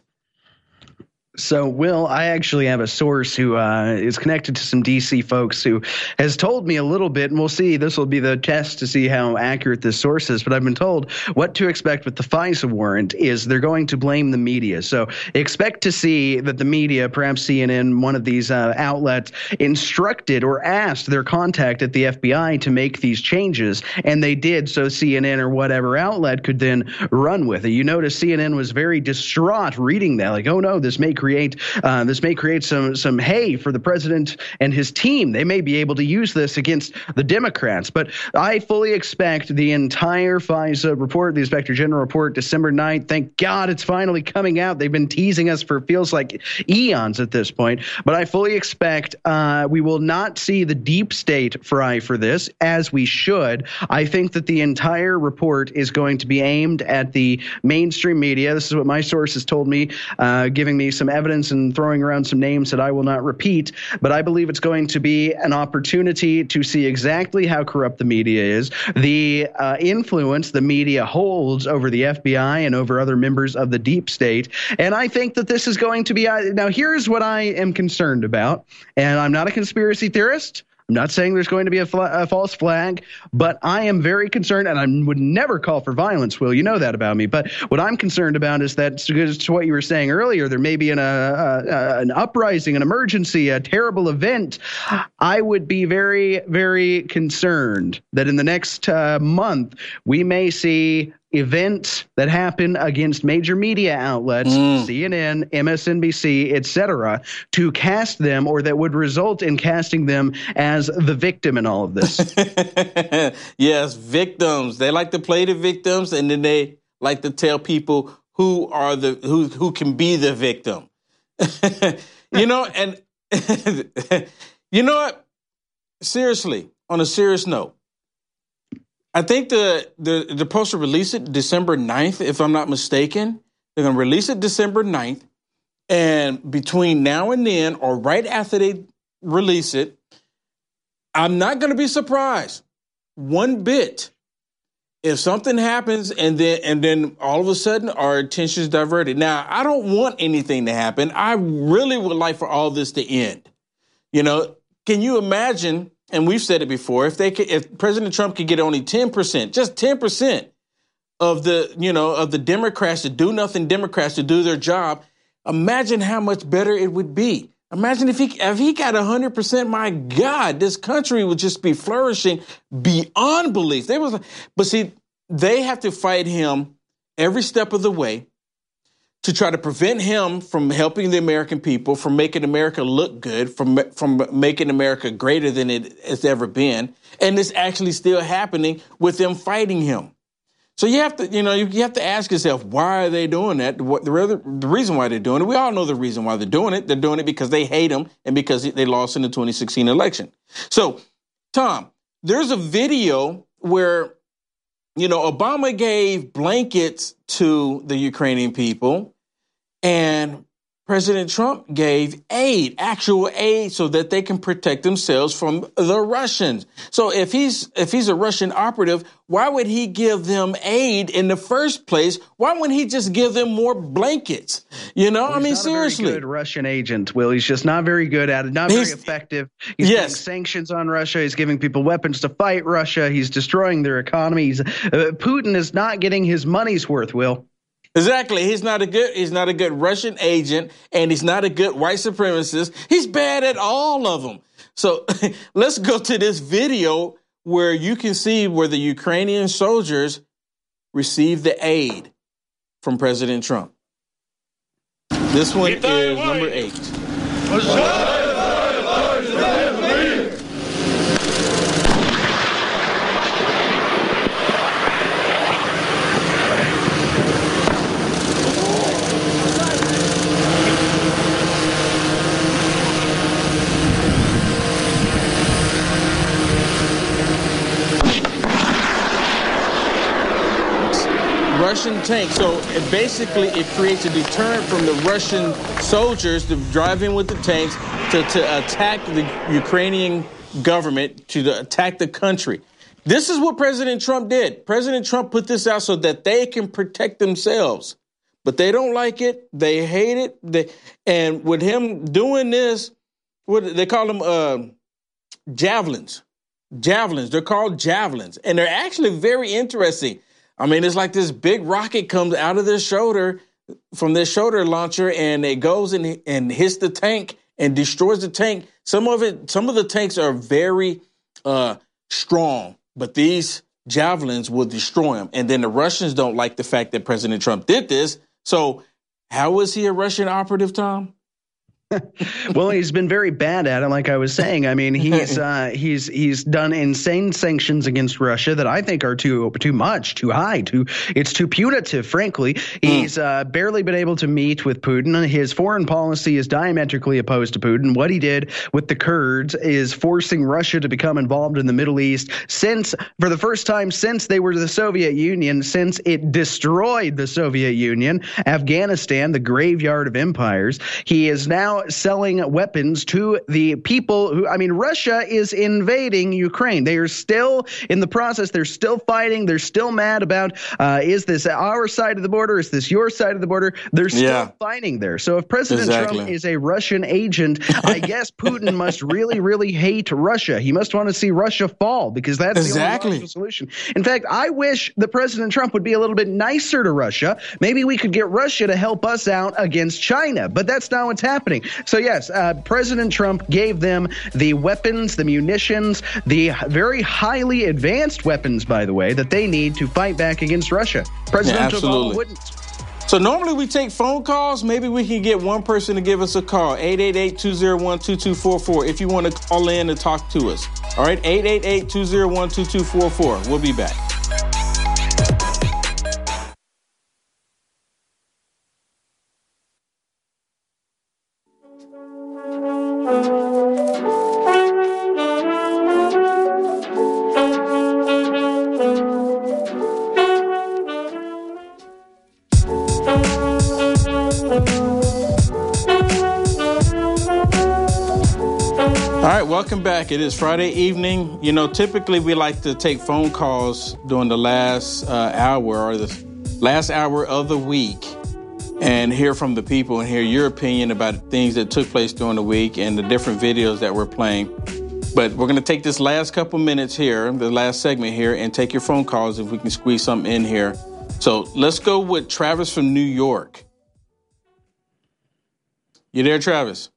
So, Will, I actually have a source who uh, is connected to some D C folks who has told me a little bit, and we'll see. This will be the test to see how accurate this source is. But I've been told what to expect with the FISA warrant is they're going to blame the media. So expect to see that the media, perhaps C N N, one of these uh, outlets, instructed or asked their contact at the F B I to make these changes, and they did, so C N N or whatever outlet could then run with it. You notice C N N was very distraught reading that, like, oh, no, this may create Uh, this may create some some hay for the president and his team. They may be able to use this against the Democrats. But I fully expect the entire FISA report, the Inspector General report, December ninth. Thank God it's finally coming out. They've been teasing us for feels like eons at this point. But I fully expect uh, we will not see the deep state fry for this, as we should. I think that the entire report is going to be aimed at the mainstream media. This is what my sources told me, uh, giving me some evidence and throwing around some names that I will not repeat, but I believe it's going to be an opportunity to see exactly how corrupt the media is, the uh, influence the media holds over the F B I and over other members of the deep state. And I think that this is going to be uh, – now, here's what I am concerned about, and I'm not a conspiracy theorist. I'm not saying there's going to be a, fl- a false flag, but I am very concerned, and I would never call for violence, Will. You know that about me. But what I'm concerned about is that, to what you were saying earlier, there may be an, uh, uh, an uprising, an emergency, a terrible event. I would be very, very concerned that in the next uh, month we may see events that happen against major media outlets, mm. C N N, M S N B C, et cetera, to cast them, or that would result in casting them as the victim in all of this. Yes, victims. They like to play the victims, and then they like to tell people who are the who who can be the victim. You know, and you know what? Seriously, on a serious note, I think the, the, the supposed to release it December ninth, if I'm not mistaken. They're going to release it December ninth. And between now and then, or right after they release it, I'm not going to be surprised one bit if something happens and then and then all of a sudden our attention is diverted. Now, I don't want anything to happen. I really would like for all this to end. You know, can you imagine and we've said it before, if they could, if President Trump could get only ten percent, just ten percent of the, you know, of the Democrats, the do nothing Democrats to do their job, imagine how much better it would be. Imagine if he if he got one hundred percent, my God, this country would just be flourishing beyond belief. They was, but see, they have to fight him every step of the way to try to prevent him from helping the American people, from making America look good, from from making America greater than it has ever been. And it's actually still happening with them fighting him. So you have to, you know, you have to ask yourself, why are they doing that? What the, other, the reason why they're doing it, we all know the reason why they're doing it. They're doing it because they hate him and because they lost in the twenty sixteen election. So, Tom, there's a video where, you know, Obama gave blankets to the Ukrainian people and President Trump gave aid, actual aid, so that they can protect themselves from the Russians. So if he's if he's a Russian operative, why would he give them aid in the first place? Why wouldn't he just give them more blankets? You know, well, I mean, he's not seriously. A very good Russian agent, Will. He's just not very good at it, not very he's, effective. He's yes. putting sanctions on Russia. He's giving people weapons to fight Russia. He's destroying their economy. He's, uh, Putin is not getting his money's worth, Will. Exactly. He's not a good he's not a good Russian agent, and he's not a good white supremacist. He's bad at all of them. So let's go to this video where you can see where the Ukrainian soldiers received the aid from President Trump. This one is number eight. Russian tank. So it basically it creates a deterrent from the Russian soldiers to drive in with the tanks to, to attack the Ukrainian government, to the, attack the country. This is what President Trump did. President Trump put this out so that they can protect themselves. But they don't like it. They hate it. They, and with him doing this, what they call them uh, javelins. Javelins. They're called javelins. And they're actually very interesting. I mean, it's like this big rocket comes out of their shoulder, from their shoulder launcher, and it goes and, and hits the tank and destroys the tank. Some of it, some of the tanks are very uh, strong, but these javelins will destroy them. And then the Russians don't like the fact that President Trump did this. So how is he a Russian operative, Tom? Well, he's been very bad at it, like I was saying. I mean, he's uh, he's he's done insane sanctions against Russia that I think are too too much, too high, too it's too punitive. Frankly, he's uh, barely been able to meet with Putin. His foreign policy is diametrically opposed to Putin. What he did with the Kurds is forcing Russia to become involved in the Middle East since, for the first time since they were the Soviet Union, since it destroyed the Soviet Union, Afghanistan, the graveyard of empires. He is now selling weapons to the people who, I mean, Russia is invading Ukraine. They are still in the process. They're still fighting. They're still mad about, uh, is this our side of the border? Is this your side of the border? They're still yeah. fighting there. So if President exactly. Trump is a Russian agent, I guess Putin must really, really hate Russia. He must want to see Russia fall, because that's exactly. the only solution. In fact, I wish that President Trump would be a little bit nicer to Russia. Maybe we could get Russia to help us out against China, but that's not what's happening. So, yes, uh, President Trump gave them the weapons, the munitions, the very highly advanced weapons, by the way, that they need to fight back against Russia. President yeah, Obama wouldn't. So normally we take phone calls. Maybe we can get one person to give us a call, eight eight eight, two oh one, two two four four, if you want to call in and talk to us. All right, eight eight eight, two oh one, two two four four. We'll be back. Welcome back. It is Friday evening. You know, typically we like to take phone calls during the last uh, hour or the last hour of the week and hear from the people and hear your opinion about things that took place during the week and the different videos that we're playing. But we're going to take this last couple minutes here, the last segment here, and take your phone calls if we can squeeze something in here. So let's go with Travis from New York. You there, Travis?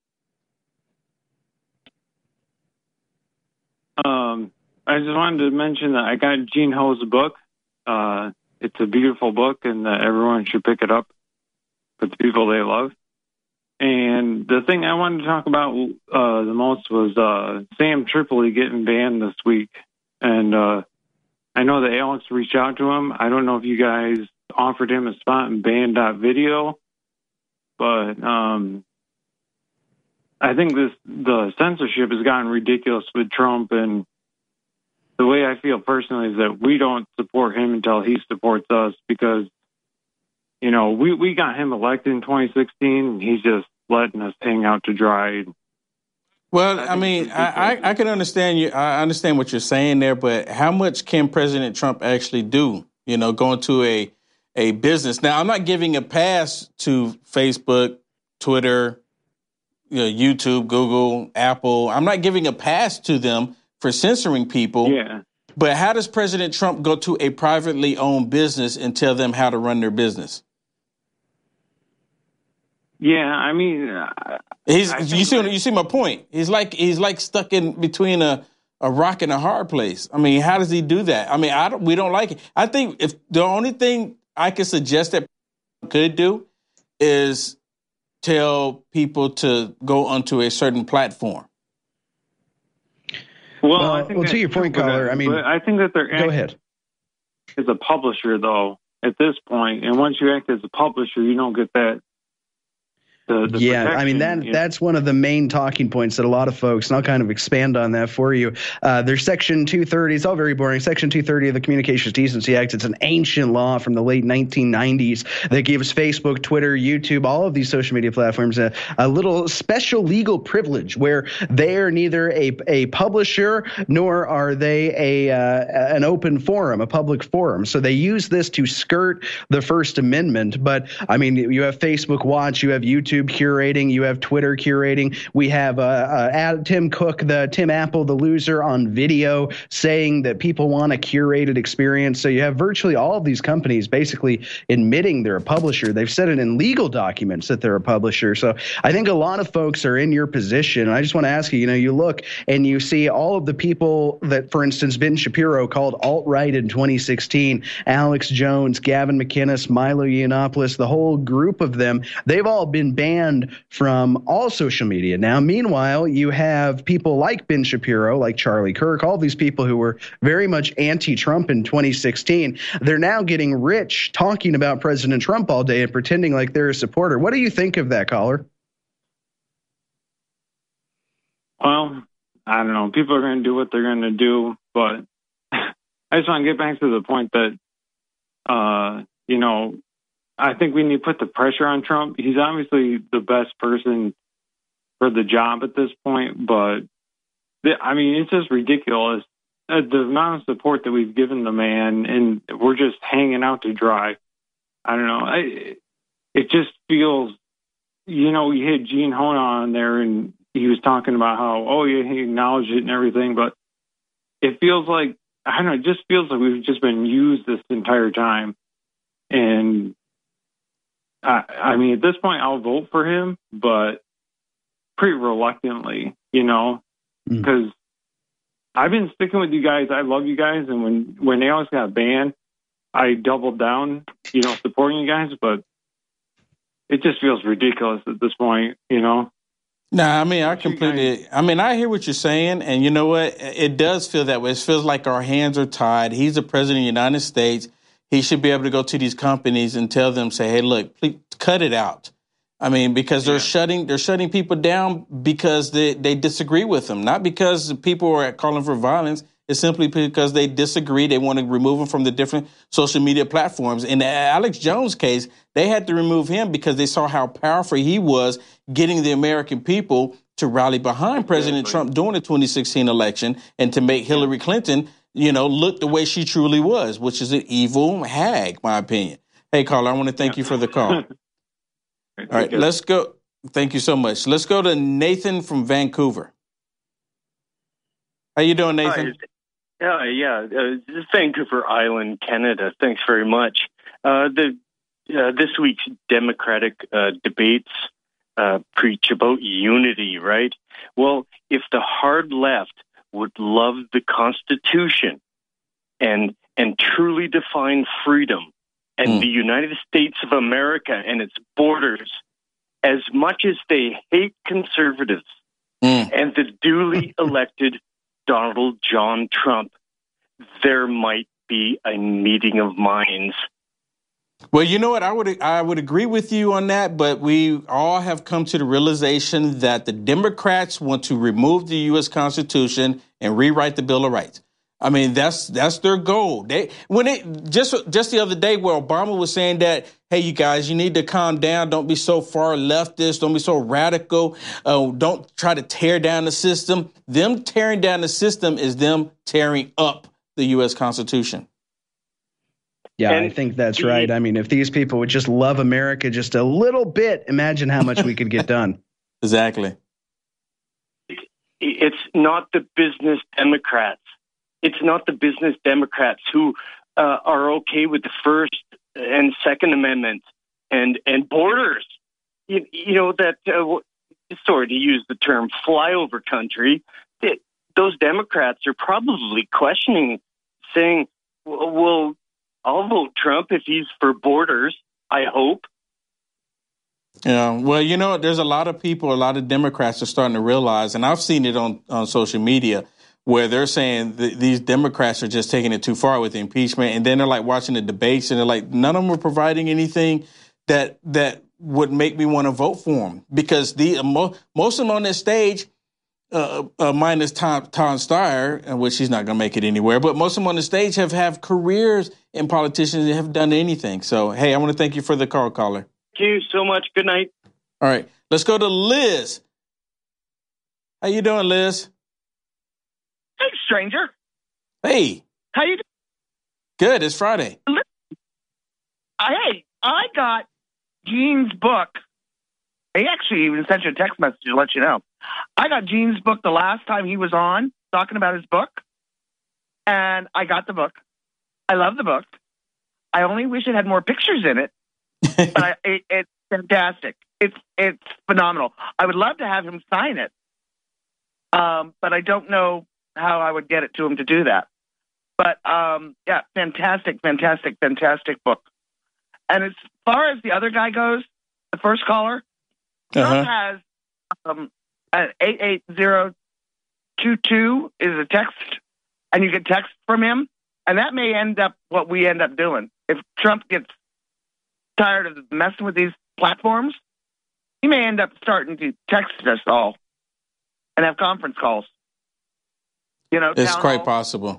Um, I just wanted to mention that I got Gene Ho's book. Uh, it's a beautiful book, and uh, everyone should pick it up with the people they love. And the thing I wanted to talk about uh, the most was uh, Sam Tripoli getting banned this week. And uh, I know that Alex reached out to him. I don't know if you guys offered him a spot in band.video, but um, I think this the censorship has gotten ridiculous with Trump. And the way I feel personally is that we don't support him until he supports us, because you know, we, we got him elected in twenty sixteen, and he's just letting us hang out to dry. Well, I mean, I, I, I can understand you. I understand what you're saying there, but how much can President Trump actually do? You know, going to a a business. Now, I'm not giving a pass to Facebook, Twitter, you know, YouTube, Google, Apple. I'm not giving a pass to them for censoring people. Yeah. But how does President Trump go to a privately owned business and tell them how to run their business? Yeah, I mean, uh, he's I you see you see my point. He's like he's like stuck in between a, a rock and a hard place. I mean, how does he do that? I mean, I don't, we don't like it. I think if the only thing I could suggest that could do is tell people to go onto a certain platform. Well, Well, I think well, to that's your point, true, but- caller, I mean- but I think that they're Go ahead. as a publisher, though, at this point, and once you act as a publisher, you don't get that. The, the Yeah, I mean, protection, that you know. that's one of the main talking points that a lot of folks, and I'll kind of expand on that for you. Uh, there's Section two thirty. It's all very boring. Section two thirty of the Communications Decency Act. It's an ancient law from the late nineteen nineties that gives Facebook, Twitter, YouTube, all of these social media platforms a, a little special legal privilege where they are neither a, a publisher nor are they a uh, an open forum, a public forum. So they use this to skirt the First Amendment. But, I mean, you have Facebook Watch, you have YouTube curating, you have Twitter curating. We have uh, uh, Tim Cook, the Tim Apple, the loser, on video saying that people want a curated experience. So you have virtually all of these companies basically admitting they're a publisher. They've said it in legal documents that they're a publisher. So I think a lot of folks are in your position. And I just want to ask you, you know, you look and you see all of the people that, for instance, Ben Shapiro called alt-right in twenty sixteen, Alex Jones, Gavin McInnes, Milo Yiannopoulos, the whole group of them, they've all been banned from all social media. Now, meanwhile, you have people like Ben Shapiro, like Charlie Kirk, all these people who were very much anti-Trump in twenty sixteen. They're now getting rich talking about President Trump all day and pretending like they're a supporter. What do you think of that, caller? Well, I don't know. People are going to do what they're going to do, but I just want to get back to the point that, uh, you know, I think we need to put the pressure on Trump. He's obviously the best person for the job at this point, but the, I mean, it's just ridiculous. Uh, the amount of support that we've given the man, and we're just hanging out to dry. I don't know. I, it just feels, you know, we had Gene Hona on there, and he was talking about how, oh, yeah, he acknowledged it and everything, but it feels like, I don't know, it just feels like we've just been used this entire time. And I, I mean, at this point, I'll vote for him, but pretty reluctantly, you know, because mm. I've been sticking with you guys. I love you guys. And when, when Alex got banned, I doubled down, you know, supporting you guys, but it just feels ridiculous at this point, you know? Nah, I mean, I completely, I mean, I hear what you're saying. And you know what? It does feel that way. It feels like our hands are tied. He's the president of the United States. He should be able to go to these companies and tell them, say, hey, look, please cut it out. I mean, because they're yeah. shutting they're shutting people down because they, they disagree with them, not because people are calling for violence. It's simply because they disagree. They want to remove him from the different social media platforms. In the Alex Jones case, they had to remove him because they saw how powerful he was getting the American people to rally behind President exactly. Trump during the twenty sixteen election and to make Hillary Clinton, you know, look the way she truly was, which is an evil hag, my opinion. Hey, caller, I want to thank you for the call. All right, let's go. Thank you so much. Let's go to Nathan from Vancouver. How you doing, Nathan? Hi. Uh, yeah, uh, Vancouver Island, Canada. Thanks very much. Uh, the uh, this week's Democratic uh, debates uh, preach about unity, right? Well, if the hard left would love the Constitution and and truly define freedom and mm. the United States of America and its borders as much as they hate conservatives mm. and the duly elected Donald John Trump, there might be a meeting of minds. Well, you know what? I would I would agree with you on that, but we all have come to the realization that the Democrats want to remove the U S Constitution and rewrite the Bill of Rights. I mean, that's that's their goal. They when it just just the other day where Obama was saying that, hey, you guys, you need to calm down. Don't be so far leftist. Don't be so radical. Uh, don't try to tear down the system. Them tearing down the system is them tearing up the U S Constitution. Yeah, and I think that's right. I mean, if these people would just love America just a little bit, imagine how much we could get done. Exactly. It's not the business Democrats. It's not the business Democrats who uh, are okay with the First and Second Amendment and, and borders. You, you know, that, uh, sorry to use the term flyover country, it, those Democrats are probably questioning, saying, well, I'll vote Trump if he's for borders, I hope. Yeah, well, you know, there's a lot of people, a lot of Democrats are starting to realize, and I've seen it on, on social media, where they're saying th- these Democrats are just taking it too far with the impeachment. And then they're like watching the debates and they're like, none of them are providing anything that that would make me want to vote for them. Because the mo- most of them on this stage, uh, uh, minus Tom, Tom Steyer, which he's not going to make it anywhere, but most of them on the stage have, have careers in politicians that have done anything. So, hey, I want to thank you for the call, caller. Thank you so much. Good night. All right. Let's go to Liz. How you doing, Liz? Hey, stranger. Hey. How you doing? Good. It's Friday. Uh, hey, I got Gene's book. He actually even sent you a text message to let you know. I got Gene's book the last time he was on talking about his book, and I got the book. I love the book. I only wish it had more pictures in it, but I, it, it's fantastic. It's it's phenomenal. I would love to have him sign it, um, but I don't know how I would get it to him to do that. But, um, yeah, fantastic, fantastic, fantastic book. And as far as the other guy goes, the first caller, uh-huh. Trump has um, an eight eight zero two two is a text, and you get text from him, and that may end up what we end up doing. If Trump gets tired of messing with these platforms, he may end up starting to text us all and have conference calls. You know, it's quite hall. possible.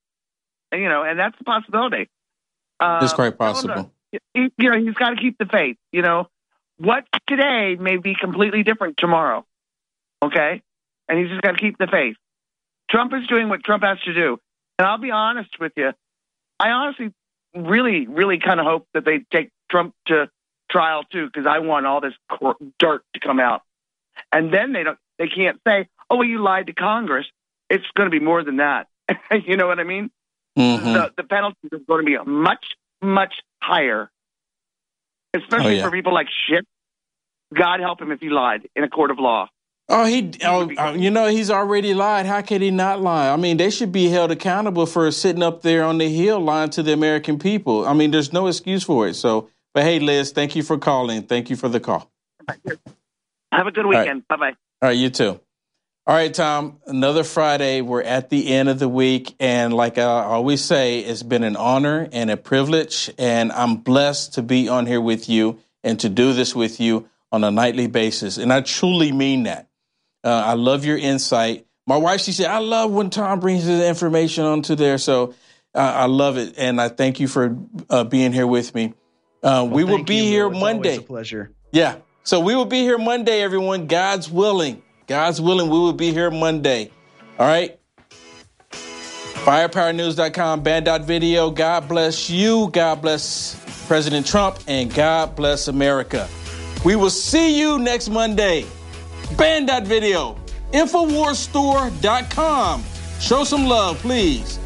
You know, and that's a possibility. Uh, it's quite possible. He, you know, he's got to keep the faith. You know, what today may be completely different tomorrow. Okay, and he's just got to keep the faith. Trump is doing what Trump has to do, and I'll be honest with you. I honestly, really, really kind of hope that they take Trump to trial too, because I want all this dirt to come out, and then they don't. They can't say, "Oh, well, you lied to Congress." It's going to be more than that. You know what I mean? Mm-hmm. The, the penalty is going to be much, much higher, especially oh, yeah. for people like Schiff. God help him if he lied in a court of law. Oh, he, oh, you know, he's already lied. How could he not lie? I mean, they should be held accountable for sitting up there on the Hill lying to the American people. I mean, there's no excuse for it. So, but hey, Liz, thank you for calling. Thank you for the call. Have a good weekend. Right. Bye-bye. All right, you too. All right, Tom, another Friday. We're at the end of the week. And like I always say, it's been an honor and a privilege. And I'm blessed to be on here with you and to do this with you on a nightly basis. And I truly mean that. Uh, I love your insight. My wife, she said, I love when Tom brings his information onto there. So uh, I love it. And I thank you for uh, being here with me. Uh, well, we will be you, here Will. Monday. It's always a pleasure. Yeah. So we will be here Monday, everyone. God's willing. God's willing, we will be here Monday. All right? firepower news dot com, band dot video. God bless you. God bless President Trump. And God bless America. We will see you next Monday. band dot video. infowars store dot com. Show some love, please.